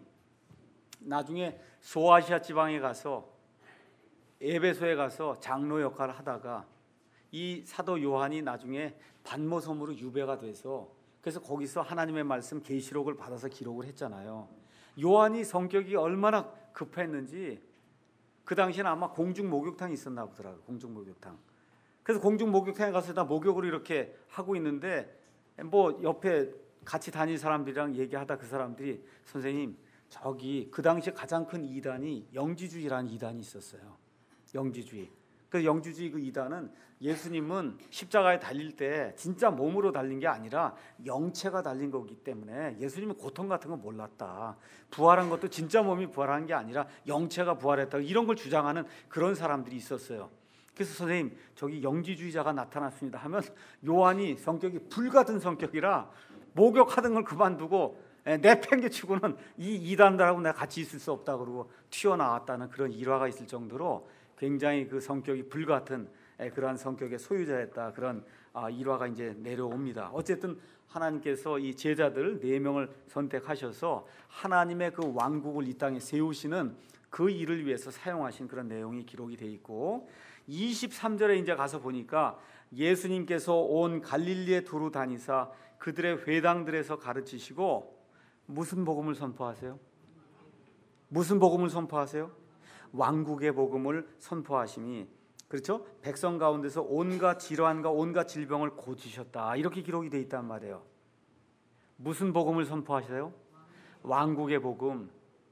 나중에 소아시아 지방에 가서 에베소에 가서 장로 역할을 하다가 이 사도 요한이 나중에 반모섬으로 유배가 돼서, 그래서 거기서 하나님의 말씀 계시록을 받아서 기록을 했잖아요. 요한이 성격이 얼마나 급했는지 그 당시에는 아마 공중 목욕탕이 있었나 보더라고요. 공중 목욕탕. 그래서 공중 목욕탕에 가서 다 목욕을 이렇게 하고 있는데 뭐 옆에 같이 다니는 사람들이랑 얘기하다 그 사람들이, 선생님 저기 그 당시에 가장 큰 이단이 영지주의라는 이단이 있었어요. 영지주의. 그 영지주의 그 이단은 예수님은 십자가에 달릴 때 진짜 몸으로 달린 게 아니라 영체가 달린 거기 때문에 예수님은 고통 같은 거 몰랐다. 부활한 것도 진짜 몸이 부활한 게 아니라 영체가 부활했다. 이런 걸 주장하는 그런 사람들이 있었어요. 그래서 선생님 저기 영지주의자가 나타났습니다 하면 요한이 성격이 불같은 성격이라 목욕하던 걸 그만두고 내팽개치고는 이 이단들하고 내가 같이 있을 수 없다 그러고 튀어나왔다는 그런 일화가 있을 정도로 굉장히 그 성격이 불같은 그러한 성격의 소유자였다. 그런 일화가 이제 내려옵니다. 어쨌든 하나님께서 이 제자들 4명을 선택하셔서 하나님의 그 왕국을 이 땅에 세우시는 그 일을 위해서 사용하신 그런 내용이 기록이 되어 있고 23절에 이제 가서 보니까 예수님께서 온 갈릴리에 두루 다니사 그들의 회당들에서 가르치시고 무슨 복음을 선포하세요? 무슨 복음을 선포하세요? 왕국의 복음을 선포하심이, 그렇죠? 백성 가운데서 온갖 질환과 온갖 질병을 고치셨다, 이렇게 기록이 되어 있단 말이에요. 무슨 복음을 선포하세요? 왕국의 복음.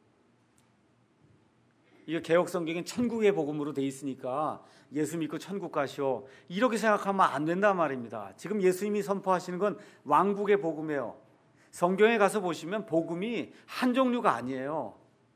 이게 개혁 성경엔 천국의 복음으로 돼 있으니까 예수 믿고 천국 가시오, 이렇게 생각하면 안 된단 말입니다. 지금 예수님이 선포하시는 건 왕국의 복음이에요. 성경에 가서 보시면 복음이 한 종류가 아니에요.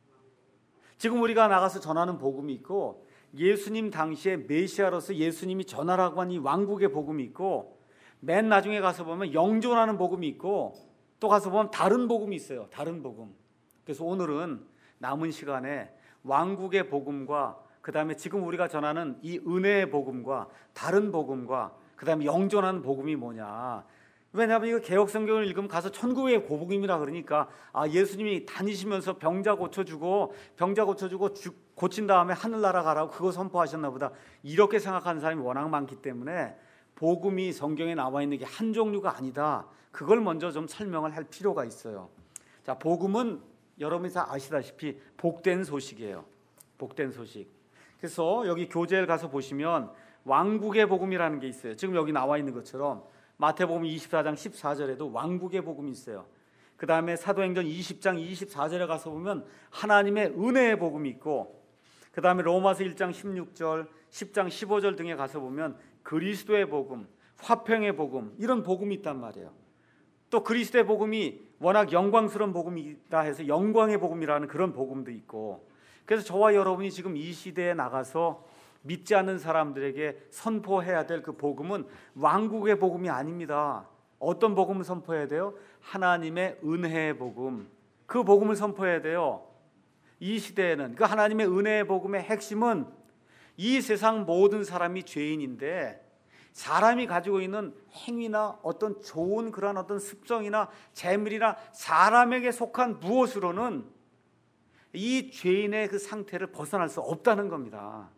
지금 우리가 나가서 전하는 복음이 있고, 예수님 당시에 메시아로서 예수님이 전하라고 한 이 왕국의 복음이 있고, 맨 나중에 가서 보면 영존하는 복음이 있고, 또 가서 보면 다른 복음이 있어요. 다른 복음. 그래서 오늘은 남은 시간에 왕국의 복음과 그 다음에 지금 우리가 전하는 이 은혜의 복음과 다른 복음과 그 다음에 영존하는 복음이 뭐냐. 왜냐하면 이거 개혁 성경을 읽으면 가서 천국의 복음이라 그러니까 예수님이 다니시면서 병자 고쳐주고 고친 다음에 하늘나라 가라고 그거 선포하셨나 보다, 이렇게 생각하는 사람이 워낙 많기 때문에 복음이 성경에 나와 있는 게 한 종류가 아니다, 그걸 먼저 좀 설명을 할 필요가 있어요. 자, 복음은 여러분이 다 아시다시피 복된 소식이에요. 복된 소식. 그래서 여기 교재를 가서 보시면 왕국의 복음이라는 게 있어요. 지금 여기 나와 있는 것처럼 마태복음 24장 14절에도 왕국의 복음이 있어요. 그 다음에 사도행전 20장 24절에 가서 보면 하나님의 은혜의 복음이 있고, 그 다음에 로마서 1장 16절 10장 15절 등에 가서 보면 그리스도의 복음, 화평의 복음, 이런 복음이 있단 말이에요. 또 그리스도의 복음이 워낙 영광스러운 복음이라 해서 영광의 복음이라는 그런 복음도 있고, 그래서 저와 여러분이 지금 이 시대에 나가서 믿지 않는 사람들에게 선포해야 될 그 복음은 왕국의 복음이 아닙니다. 어떤 복음을 선포해야 돼요? 하나님의 은혜의 복음. 그 복음을 선포해야 돼요. 이 시대에는 그 하나님의 은혜의 복음의 핵심은 이 세상 모든 사람이 죄인인데, 사람이 가지고 있는 행위나 어떤 좋은 그런 어떤 습성이나 재물이나 사람에게 속한 무엇으로는 이 죄인의 그 상태를 벗어날 수 없다는 겁니다.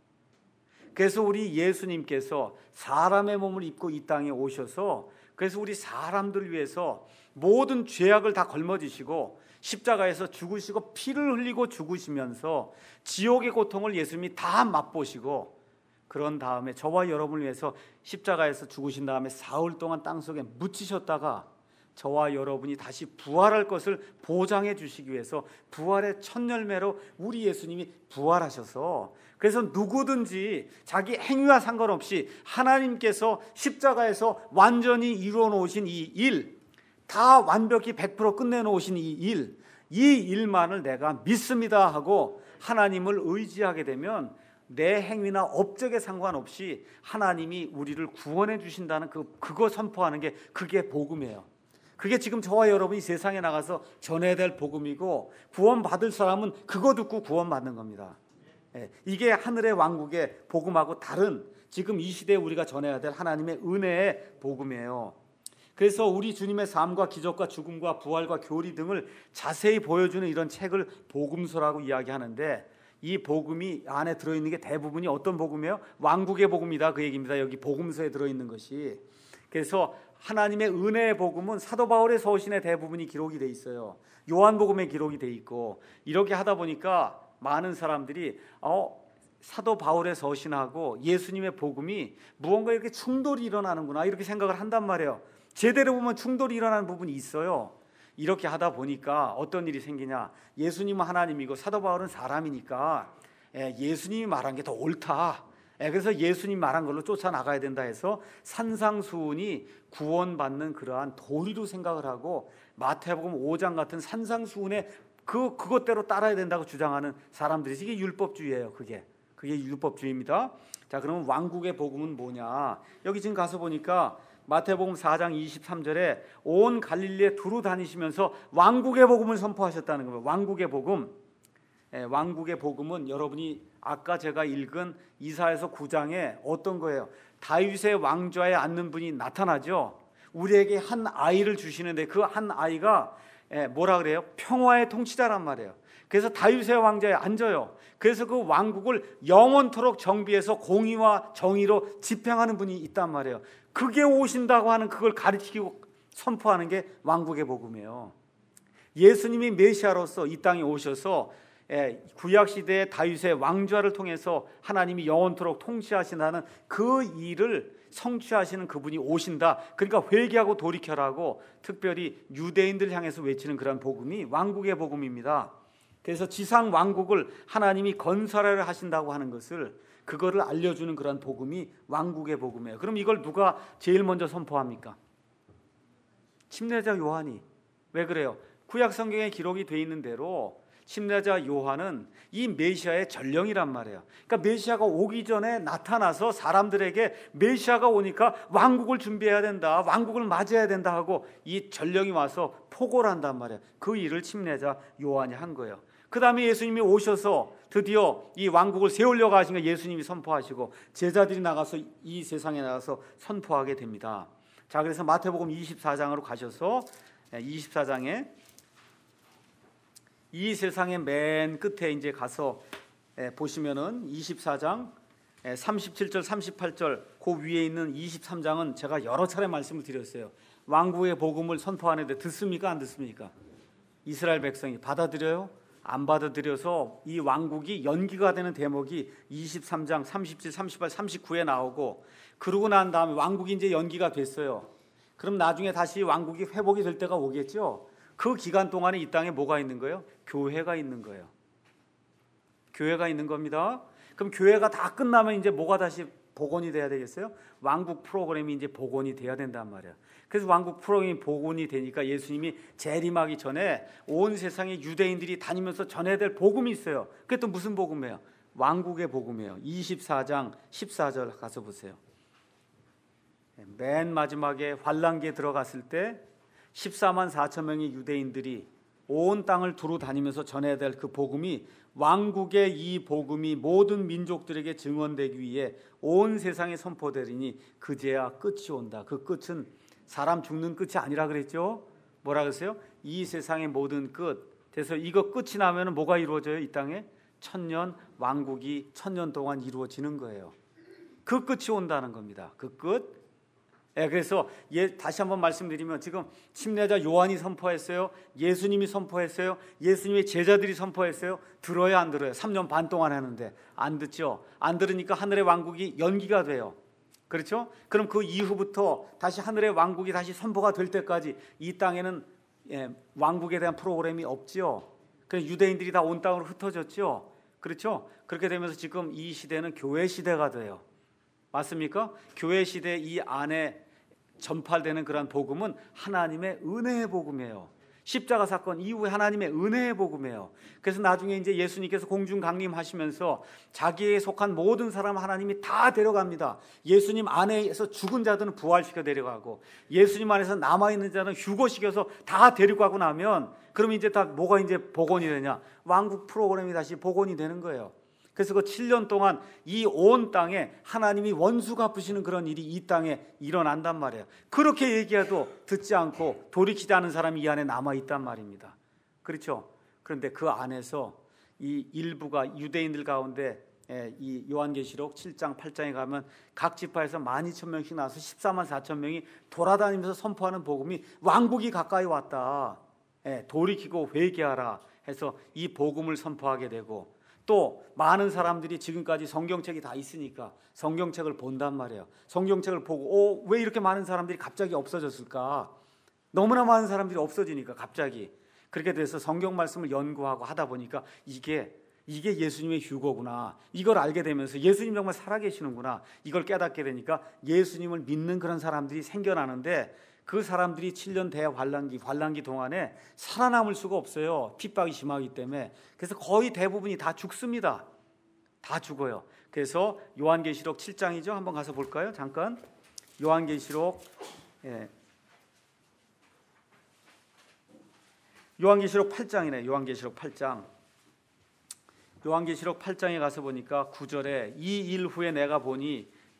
그래서 우리 예수님께서 사람의 몸을 입고 이 땅에 오셔서, 그래서 우리 사람들 위해서 모든 죄악을 다 걸머지시고 십자가에서 죽으시고 피를 흘리고 죽으시면서 지옥의 고통을 예수님이 다 맛보시고, 그런 다음에 저와 여러분을 위해서 십자가에서 죽으신 다음에 사흘 동안 땅속에 묻히셨다가 저와 여러분이 다시 부활할 것을 보장해 주시기 위해서 부활의 첫 열매로 우리 예수님이 부활하셔서, 그래서 누구든지 자기 행위와 상관없이 하나님께서 십자가에서 완전히 이루어 놓으신 이 일, 다 완벽히 100% 끝내 놓으신 이 일만을 내가 믿습니다 하고 하나님을 의지하게 되면 내 행위나 업적에 상관없이 하나님이 우리를 구원해 주신다는 그거 선포하는 게, 그게 복음이에요. 그게 지금 저와 여러분이 세상에 나가서 전해야 될 복음이고, 구원받을 사람은 그거 듣고 구원받는 겁니다. 이게 하늘의 왕국의 복음하고 다른, 지금 이 시대에 우리가 전해야 될 하나님의 은혜의 복음이에요. 그래서 우리 주님의 삶과 기적과 죽음과 부활과 교리 등을 자세히 보여주는 이런 책을 복음서라고 이야기하는데, 이 복음이 안에 들어있는 게 대부분이 어떤 복음이에요? 왕국의 복음이다, 그 얘기입니다. 여기 복음서에 들어있는 것이. 그래서 하나님의 은혜의 복음은 사도 바울의 서신에 대부분이 기록이 돼 있어요. 요한복음에 기록이 돼 있고, 이렇게 하다 보니까 많은 사람들이 사도 바울의 서신하고 예수님의 복음이 무언가 이렇게 충돌이 일어나는구나, 이렇게 생각을 한단 말이에요. 제대로 보면 충돌이 일어나는 부분이 있어요. 이렇게 하다 보니까 어떤 일이 생기냐, 예수님은 하나님이고 사도 바울은 사람이니까 예수님이 말한 게 더 옳다, 그래서 예수님 말한 걸로 쫓아나가야 된다 해서 산상수훈이 구원받는 그러한 도리로 생각을 하고, 마태복음 5장 같은 산상수훈의 그것대로 따라야 된다고 주장하는 사람들이, 이게 율법주의예요. 그게 율법주의입니다. 자, 그러면 왕국의 복음은 뭐냐? 여기 지금 가서 보니까 마태복음 4장 23절에 온 갈릴리에 두루 다니시면서 왕국의 복음을 선포하셨다는 거예요. 왕국의 복음. 왕국의 복음은 여러분이 아까 제가 읽은 이사야서 9장에 어떤 거예요? 다윗의 왕좌에 앉는 분이 나타나죠. 우리에게 한 아이를 주시는데 그 한 아이가 뭐라 그래요? 평화의 통치자란 말이에요. 그래서 다윗의 왕좌에 앉아요. 그래서 그 왕국을 영원토록 정비해서 공의와 정의로 집행하는 분이 있단 말이에요. 그게 오신다고 하는 그걸 가르치고 선포하는 게 왕국의 복음이에요. 예수님이 메시아로서 이 땅에 오셔서 구약시대의 다윗의 왕좌를 통해서 하나님이 영원토록 통치하신다는 그 일을 성취하시는 그분이 오신다. 그러니까 회개하고 돌이켜라고 특별히 유대인들 향해서 외치는 그런 복음이 왕국의 복음입니다. 그래서 지상 왕국을 하나님이 건설하려 하신다고 하는 것을 그거를 알려주는 그런 복음이 왕국의 복음이에요. 그럼 이걸 누가 제일 먼저 선포합니까? 침례자 요한이. 왜 그래요? 구약 성경에 기록이 돼 있는 대로 침례자 요한은 이 메시아의 전령이란 말이에요. 그러니까 메시아가 오기 전에 나타나서 사람들에게 메시아가 오니까 왕국을 준비해야 된다, 왕국을 맞이해야 된다 하고 이 전령이 와서 포고를 한단 말이에요. 그 일을 침례자 요한이 한 거예요. 그 다음에 예수님이 오셔서 드디어 이 왕국을 세우려고 하신 거 예수님이 선포하시고 제자들이 나가서 이 세상에 나가서 선포하게 됩니다. 자, 그래서 마태복음 24장으로 가셔서 24장에 이 세상의 맨 끝에 이제 가서 보시면은 24장 37절 38절 그 위에 있는 23장은 제가 여러 차례 말씀을 드렸어요. 왕국의 복음을 선포하는데 듣습니까? 안 듣습니까? 이스라엘 백성이 받아들여요? 안 받아들여서 이 왕국이 연기가 되는 대목이 23장 37, 38, 39에 나오고, 그러고 난 다음에 왕국이 이제 연기가 됐어요. 그럼 나중에 다시 왕국이 회복이 될 때가 오겠죠. 그 기간 동안에 이 땅에 뭐가 있는 거예요? 교회가 있는 거예요. 교회가 있는 겁니다. 그럼 교회가 다 끝나면 이제 뭐가 다시 복원이 돼야 되겠어요? 왕국 프로그램이 이제 복원이 돼야 된단 말이에요. 그래서 왕국 프로그램이 복원이 되니까 예수님이 재림하기 전에 온 세상에 유대인들이 다니면서 전해야 될 복음이 있어요. 그게 또 무슨 복음이에요? 왕국의 복음이에요. 24장 14절 가서 보세요. 맨 마지막에 환란기에 들어갔을 때 14만 4천 명의 유대인들이 온 땅을 두루 다니면서 전해야 될 그 복음이, 왕국의 이 복음이 모든 민족들에게 증언되기 위해 온 세상에 선포되리니 그제야 끝이 온다. 그 끝은 사람 죽는 끝이 아니라 그랬죠. 뭐라 그랬어요? 이 세상의 모든 끝. 그래서 이거 끝이 나면 뭐가 이루어져요? 이 땅에 천년 왕국이 천년 동안 이루어지는 거예요. 그 끝이 온다는 겁니다. 그 끝. 그래서 다시 한번 말씀드리면, 지금 침례자 요한이 선포했어요? 예수님이 선포했어요? 예수님의 제자들이 선포했어요? 들어요, 안 들어요? 3년 반 동안 하는데 안 듣죠. 안 들으니까 하늘의 왕국이 연기가 돼요. 그렇죠? 그럼 그 이후부터 다시 하늘의 왕국이 다시 선포가 될 때까지 이 땅에는 왕국에 대한 프로그램이 없죠. 그래서 유대인들이 다 온 땅으로 흩어졌죠. 그렇죠? 그렇게 되면서 지금 이 시대는 교회 시대가 돼요. 맞습니까? 교회 시대 이 안에 전파되는 그런 복음은 하나님의 은혜의 복음이에요. 십자가 사건 이후에 하나님의 은혜의 복음이에요. 그래서 나중에 이제 예수님께서 공중 강림하시면서 자기에 속한 모든 사람 하나님이 다 데려갑니다. 예수님 안에서 죽은 자들은 부활시켜 데려가고, 예수님 안에서 남아있는 자는 휴거시켜서 다 데리고 가고 나면, 그럼 이제 다 뭐가 이제 복원이 되냐? 왕국 프로그램이 다시 복원이 되는 거예요. 그래서 그 7년 동안 이 온 땅에 하나님이 원수 갚으시는 그런 일이 이 땅에 일어난단 말이에요. 그렇게 얘기해도 듣지 않고 돌이키지 않은 사람이 이 안에 남아있단 말입니다. 그렇죠? 그런데 그 안에서 이 일부가 유대인들 가운데 이 요한계시록 7장 8장에 가면 각 지파에서 12,000명씩 나와서 14만 4천 명이 돌아다니면서 선포하는 복음이 왕국이 가까이 왔다, 돌이키고 회개하라 해서 이 복음을 선포하게 되고, 또 많은 사람들이 지금까지 성경책이 다 있으니까 성경책을 본단 말이에요. 성경책을 보고 왜 이렇게 많은 사람들이 갑자기 없어졌을까? 너무나 많은 사람들이 없어지니까 갑자기 그렇게 돼서 성경 말씀을 연구하고 하다 보니까 이게 예수님의 휴거구나, 이걸 알게 되면서 예수님 정말 살아계시는구나, 이걸 깨닫게 되니까 예수님을 믿는 그런 사람들이 생겨나는데, 그 사람들이 7년 대환란기 동안에 살아남을 수가 없어요. 핍박이 심하기 때문에. 그래서 거의 대부분이 다 죽습니다. 다 죽어요. 그래서 요한계시록 7장이죠. 한번 가서 볼까요? 잠깐. 요한계시록 8장이네. 요한계시록 8장. 요한계시록 8장에 가서 보니까 9절에 이 일 후에 내가 보니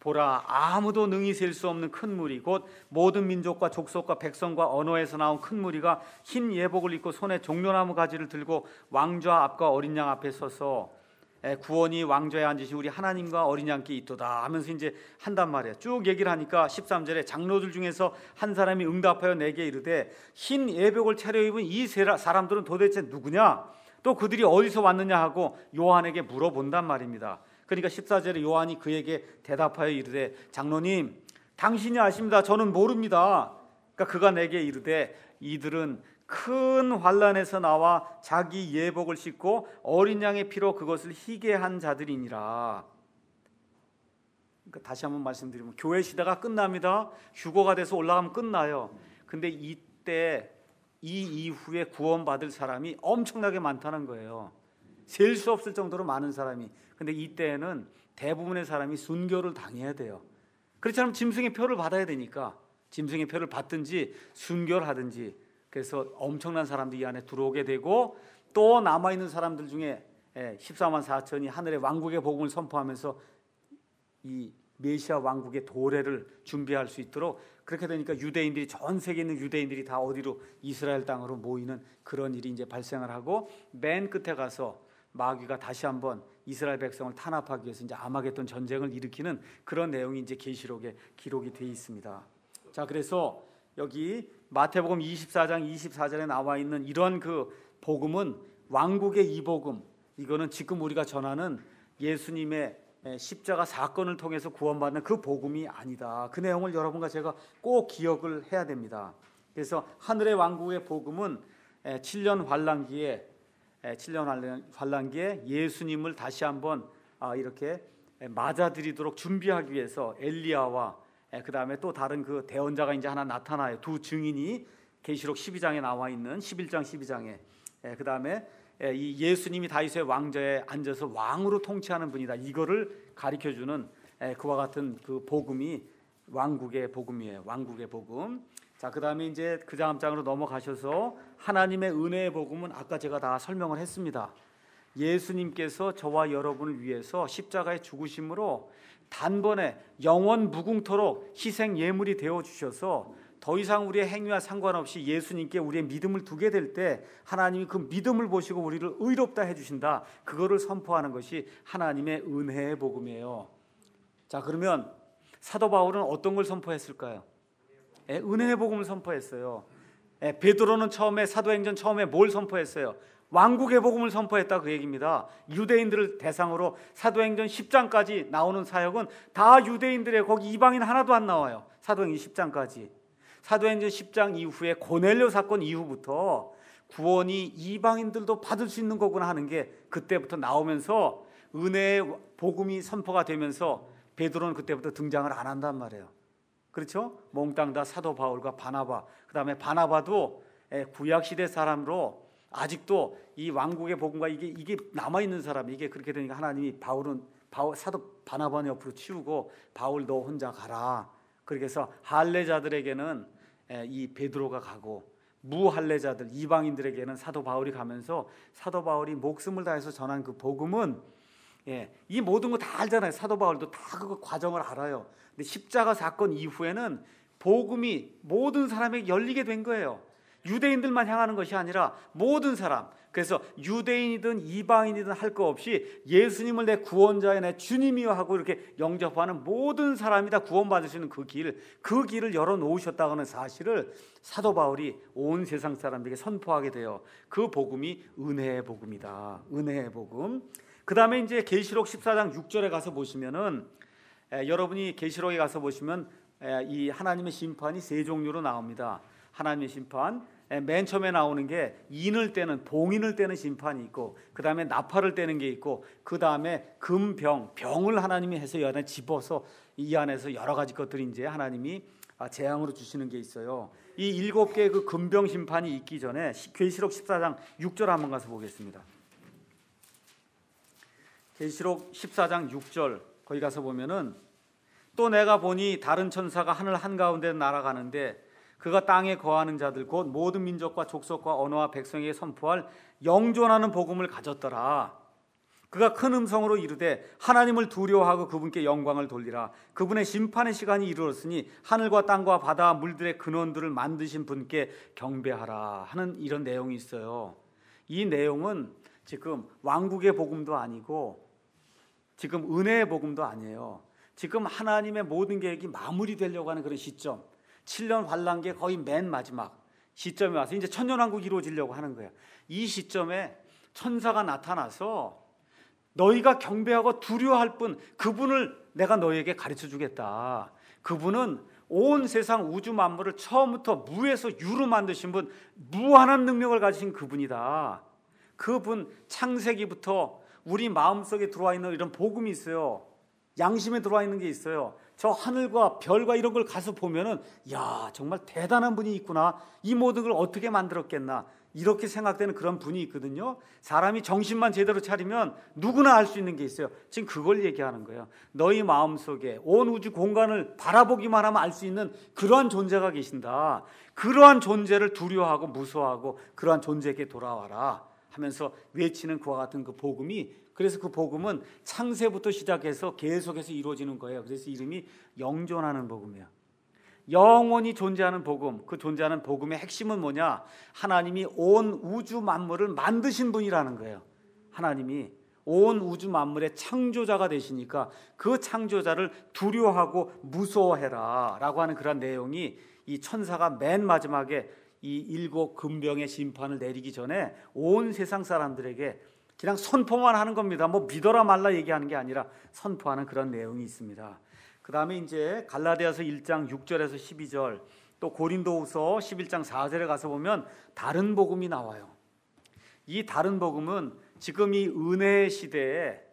보라, 아무도 능히 셀 수 없는 큰 무리, 곧 모든 민족과 족속과 백성과 언어에서 나온 큰 무리가 흰 예복을 입고 손에 종려나무 가지를 들고 왕좌 앞과 어린 양 앞에 서서 구원이 왕좌에 앉으신 우리 하나님과 어린 양께 있도다 하면서 이제 한단 말이에요. 쭉 얘기를 하니까 13절에 장로들 중에서 한 사람이 응답하여 내게 이르되 흰 예복을 차려입은 이 사람들은 도대체 누구냐? 또 그들이 어디서 왔느냐 하고 요한에게 물어본단 말입니다. 그러니까 14절에 요한이 그에게 대답하여 이르되 장로님, 당신이 아십니다. 저는 모릅니다. 그러니까 그가 내게 이르되 이들은 큰 환난에서 나와 자기 예복을 씻고 어린 양의 피로 그것을 희게 한 자들이니라. 그러니까 다시 한번 말씀드리면 교회 시대가 끝납니다. 휴거가 돼서 올라가면 끝나요. 근데 이때 이 이후에 구원받을 사람이 엄청나게 많다는 거예요. 셀 수 없을 정도로 많은 사람이. 근데 이때에는 대부분의 사람이 순교를 당해야 돼요. 그렇지 않으면 짐승의 표를 받아야 되니까 짐승의 표를 받든지 순교를 하든지. 그래서 엄청난 사람들이 이 안에 들어오게 되고 또 남아있는 사람들 중에 14만 4천이 하늘의 왕국의 복음을 선포하면서 이 메시아 왕국의 도래를 준비할 수 있도록 그렇게 되니까 유대인들이 전 세계에 있는 유대인들이 다 어디로 이스라엘 땅으로 모이는 그런 일이 이제 발생을 하고 맨 끝에 가서 마귀가 다시 한번 이스라엘 백성을 탄압하기 위해서 이제 아마겟돈 전쟁을 일으키는 그런 내용이 이제 계시록에 기록이 되어 있습니다. 자, 그래서 여기 마태복음 24장 24절에 나와 있는 이런 그 복음은 왕국의 이 복음, 이거는 지금 우리가 전하는 예수님의 십자가 사건을 통해서 구원받는 그 복음이 아니다. 그 내용을 여러분과 제가 꼭 기억을 해야 됩니다. 그래서 하늘의 왕국의 복음은 7년 환란기에 예수님을 다시 한번 이렇게 맞아들이도록 준비하기 위해서 엘리야와 그 다음에 또 다른 그 대언자가 이제 하나 나타나요. 두 증인이 계시록 12장에 나와 있는 11장 12장에 그 다음에 이 예수님이 다윗의 왕좌에 앉아서 왕으로 통치하는 분이다. 이거를 가르쳐주는 그와 같은 그 복음이 왕국의 복음이에요. 왕국의 복음. 자, 그 다음에 이제 그 다음 장으로 넘어가셔서 하나님의 은혜의 복음은 아까 제가 다 설명을 했습니다. 예수님께서 저와 여러분을 위해서 십자가에 죽으심으로 단번에 영원 무궁토록 희생 예물이 되어 주셔서 더 이상 우리의 행위와 상관없이 예수님께 우리의 믿음을 두게 될 때 하나님이 그 믿음을 보시고 우리를 의롭다 해주신다. 그거를 선포하는 것이 하나님의 은혜의 복음이에요. 자, 그러면 사도 바울은 어떤 걸 선포했을까요? 은혜의 복음을 선포했어요. 베드로는 처음에 사도행전 처음에 뭘 선포했어요? 왕국의 복음을 선포했다 그 얘기입니다. 유대인들을 대상으로 사도행전 10장까지 나오는 사역은 다 유대인들의 거기 이방인 하나도 안 나와요. 사도행전 10장까지. 사도행전 10장 이후에 고넬료 사건 이후부터 구원이 이방인들도 받을 수 있는 거구나 하는 게 그때부터 나오면서 은혜의 복음이 선포가 되면서 베드로는 그때부터 등장을 안 한단 말이에요. 그렇죠? 몽땅 다 사도 바울과 바나바, 그 다음에 바나바도 구약시대 사람으로 아직도 이 왕국의 복음과 이게 남아있는 사람, 이게 그렇게 되니까 하나님이 사도 바나바 옆으로 치우고 바울 너 혼자 가라. 그렇게 해서 할례자들에게는 이 베드로가 가고 무할례자들 이방인들에게는 사도 바울이 가면서 사도 바울이 목숨을 다해서 전한 그 복음은 이 모든 거 다 알잖아요. 사도 바울도 다 그 과정을 알아요. 근데 십자가 사건 이후에는 복음이 모든 사람에게 열리게 된 거예요. 유대인들만 향하는 것이 아니라 모든 사람. 그래서 유대인이든 이방인이든 할 거 없이 예수님을 내 구원자여 내 주님이여 하고 이렇게 영접하는 모든 사람이 다 구원받을 수 있는 그 길을 열어놓으셨다는 사실을 사도 바울이 온 세상 사람들에게 선포하게 돼요. 그 복음이 은혜의 복음이다. 은혜의 복음. 그 다음에 이제 계시록 14장 6절에 가서 보시면은 여러분이 계시록에 가서 보시면 이 하나님의 심판이 세 종류로 나옵니다. 하나님의 심판, 맨 처음에 나오는 게 인을 떼는, 봉인을 떼는 심판이 있고, 그 다음에 나팔을 떼는 게 있고, 그 다음에 병을 하나님이 해서 이 안에 집어서 이 안에서 여러 가지 것들이 이제 하나님이 재앙으로 주시는 게 있어요. 이 7개의 그 금병 심판이 있기 전에 계시록 14장 6절 한번 가서 보겠습니다. 계시록 14장 6절 거기 가서 보면은 또 내가 보니 다른 천사가 하늘 한가운데 날아가는데 그가 땅에 거하는 자들 곧 모든 민족과 족속과 언어와 백성에게 선포할 영존하는 복음을 가졌더라. 그가 큰 음성으로 이르되 하나님을 두려워하고 그분께 영광을 돌리라. 그분의 심판의 시간이 이르렀으니 하늘과 땅과 바다 물들의 근원들을 만드신 분께 경배하라 하는 이런 내용이 있어요. 이 내용은 지금 왕국의 복음도 아니고 지금 은혜의 복음도 아니에요. 지금 하나님의 모든 계획이 마무리되려고 하는 그런 시점, 7년 환란기의 거의 맨 마지막 시점에 와서 이제 천년왕국이 이루어지려고 하는 거예요. 이 시점에 천사가 나타나서 너희가 경배하고 두려워할 분, 그분을 내가 너희에게 가르쳐 주겠다. 그분은 온 세상 우주 만물을 처음부터 무에서 유로 만드신 분, 무한한 능력을 가지신 그분이다. 그분 창세기부터 우리 마음속에 들어와 있는 이런 복음이 있어요. 양심에 들어와 있는 게 있어요. 저 하늘과 별과 이런 걸 가서 보면은 야, 정말 대단한 분이 있구나. 이 모든 걸 어떻게 만들었겠나. 이렇게 생각되는 그런 분이 있거든요. 사람이 정신만 제대로 차리면 누구나 알 수 있는 게 있어요. 지금 그걸 얘기하는 거예요. 너희 마음속에 온 우주 공간을 바라보기만 하면 알 수 있는 그러한 존재가 계신다. 그러한 존재를 두려워하고 무서워하고 그러한 존재에게 돌아와라 하면서 외치는 그와 같은 그 복음이, 그래서 그 복음은 창세부터 시작해서 계속해서 이루어지는 거예요. 그래서 이름이 영존하는 복음이에요. 영원히 존재하는 복음, 그 존재하는 복음의 핵심은 뭐냐? 하나님이 온 우주 만물을 만드신 분이라는 거예요. 하나님이 온 우주 만물의 창조자가 되시니까 그 창조자를 두려워하고 무서워해라 라고 하는 그런 내용이 이 천사가 맨 마지막에 이 7 금병의 심판을 내리기 전에 온 세상 사람들에게 그냥 선포만 하는 겁니다. 뭐 믿어라 말라 얘기하는 게 아니라 선포하는 그런 내용이 있습니다. 그 다음에 이제 갈라디아서 1장 6절에서 12절, 또 고린도후서 11장 4절에 가서 보면 다른 복음이 나와요. 이 다른 복음은 지금 이 은혜의 시대에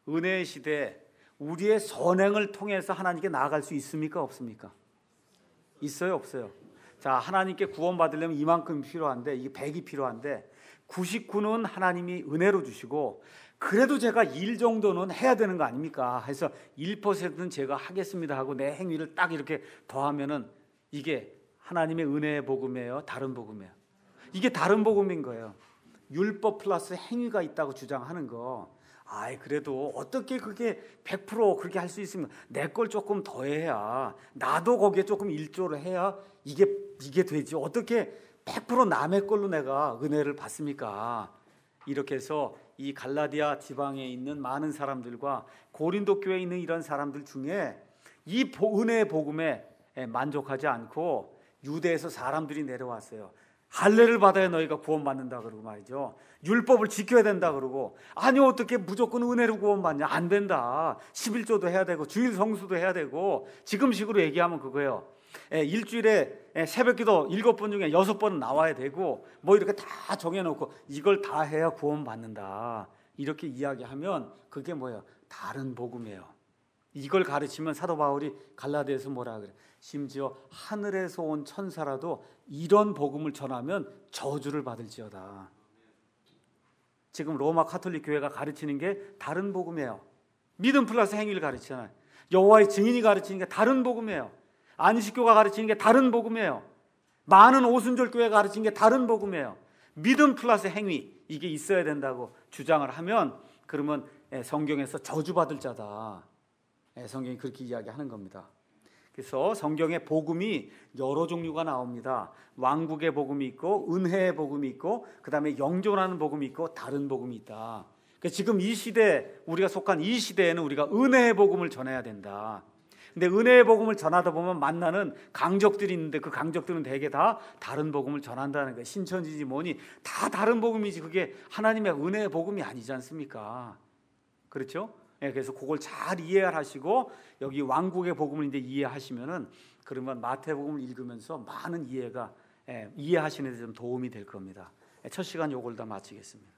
우리의 선행을 통해서 하나님께 나아갈 수 있습니까? 없습니까? 있어요? 없어요? 자, 하나님께 구원받으려면 이만큼 필요한데, 이게 100이 필요한데 99는 하나님이 은혜로 주시고, 그래도 제가 일 정도는 해야 되는 거 아닙니까? 해서 1%는 제가 하겠습니다 하고 내 행위를 딱 이렇게 더하면은 이게 하나님의 은혜의 복음이에요? 다른 복음이에요? 이게 다른 복음인 거예요. 율법 플러스 행위가 있다고 주장하는 거. 아이, 그래도 어떻게 그게 100% 그렇게 할 수 있으면 내 걸 조금 더해야, 나도 거기에 조금 일조를 해야 이게 되지. 어떻게 100% 남의 걸로 내가 은혜를 받습니까? 이렇게 해서 이 갈라디아 지방에 있는 많은 사람들과 고린도 교회에 있는 이런 사람들 중에 이 은혜의 복음에 만족하지 않고 유대에서 사람들이 내려왔어요. 할례를 받아야 너희가 구원받는다 그러고 말이죠. 율법을 지켜야 된다 그러고, 아니 어떻게 무조건 은혜로 구원받냐? 안 된다. 11조도 해야 되고 주일 성수도 해야 되고, 지금식으로 얘기하면 그거예요. 일주일에 새벽기도 7번 중에 6번은 나와야 되고, 뭐 이렇게 다 정해놓고 이걸 다 해야 구원받는다. 이렇게 이야기하면 그게 뭐예요? 다른 복음이에요. 이걸 가르치면 사도 바울이 갈라디아에서 뭐라 그래? 심지어 하늘에서 온 천사라도 이런 복음을 전하면 저주를 받을지어다. 지금 로마 가톨릭 교회가 가르치는 게 다른 복음이에요. 믿음 플러스 행위를 가르치잖아요. 여호와의 증인이 가르치는 게 다른 복음이에요. 안식교가 가르치는 게 다른 복음이에요. 많은 오순절 교회가 가르치는 게 다른 복음이에요. 믿음 플러스 행위, 이게 있어야 된다고 주장을 하면, 그러면 성경에서 저주받을 자다. 성경이 그렇게 이야기하는 겁니다. 그래서 성경에 복음이 여러 종류가 나옵니다. 왕국의 복음이 있고, 은혜의 복음이 있고, 그 다음에 영존하는 복음이 있고, 다른 복음이 있다. 그러니까 지금 이 시대, 우리가 속한 이 시대에는 우리가 은혜의 복음을 전해야 된다. 근데 은혜의 복음을 전하다 보면 만나는 강적들이 있는데 그 강적들은 대개 다 다른 복음을 전한다는 거예요. 신천지지 뭐니 다 다른 복음이지, 그게 하나님의 은혜의 복음이 아니지 않습니까? 그렇죠? 그래서 그걸 잘 이해하시고 여기 왕국의 복음을 이제 이해하시면은, 그러면 마태복음을 읽으면서 많은 이해하시는 데 좀 도움이 될 겁니다. 첫 시간 요걸 다 마치겠습니다.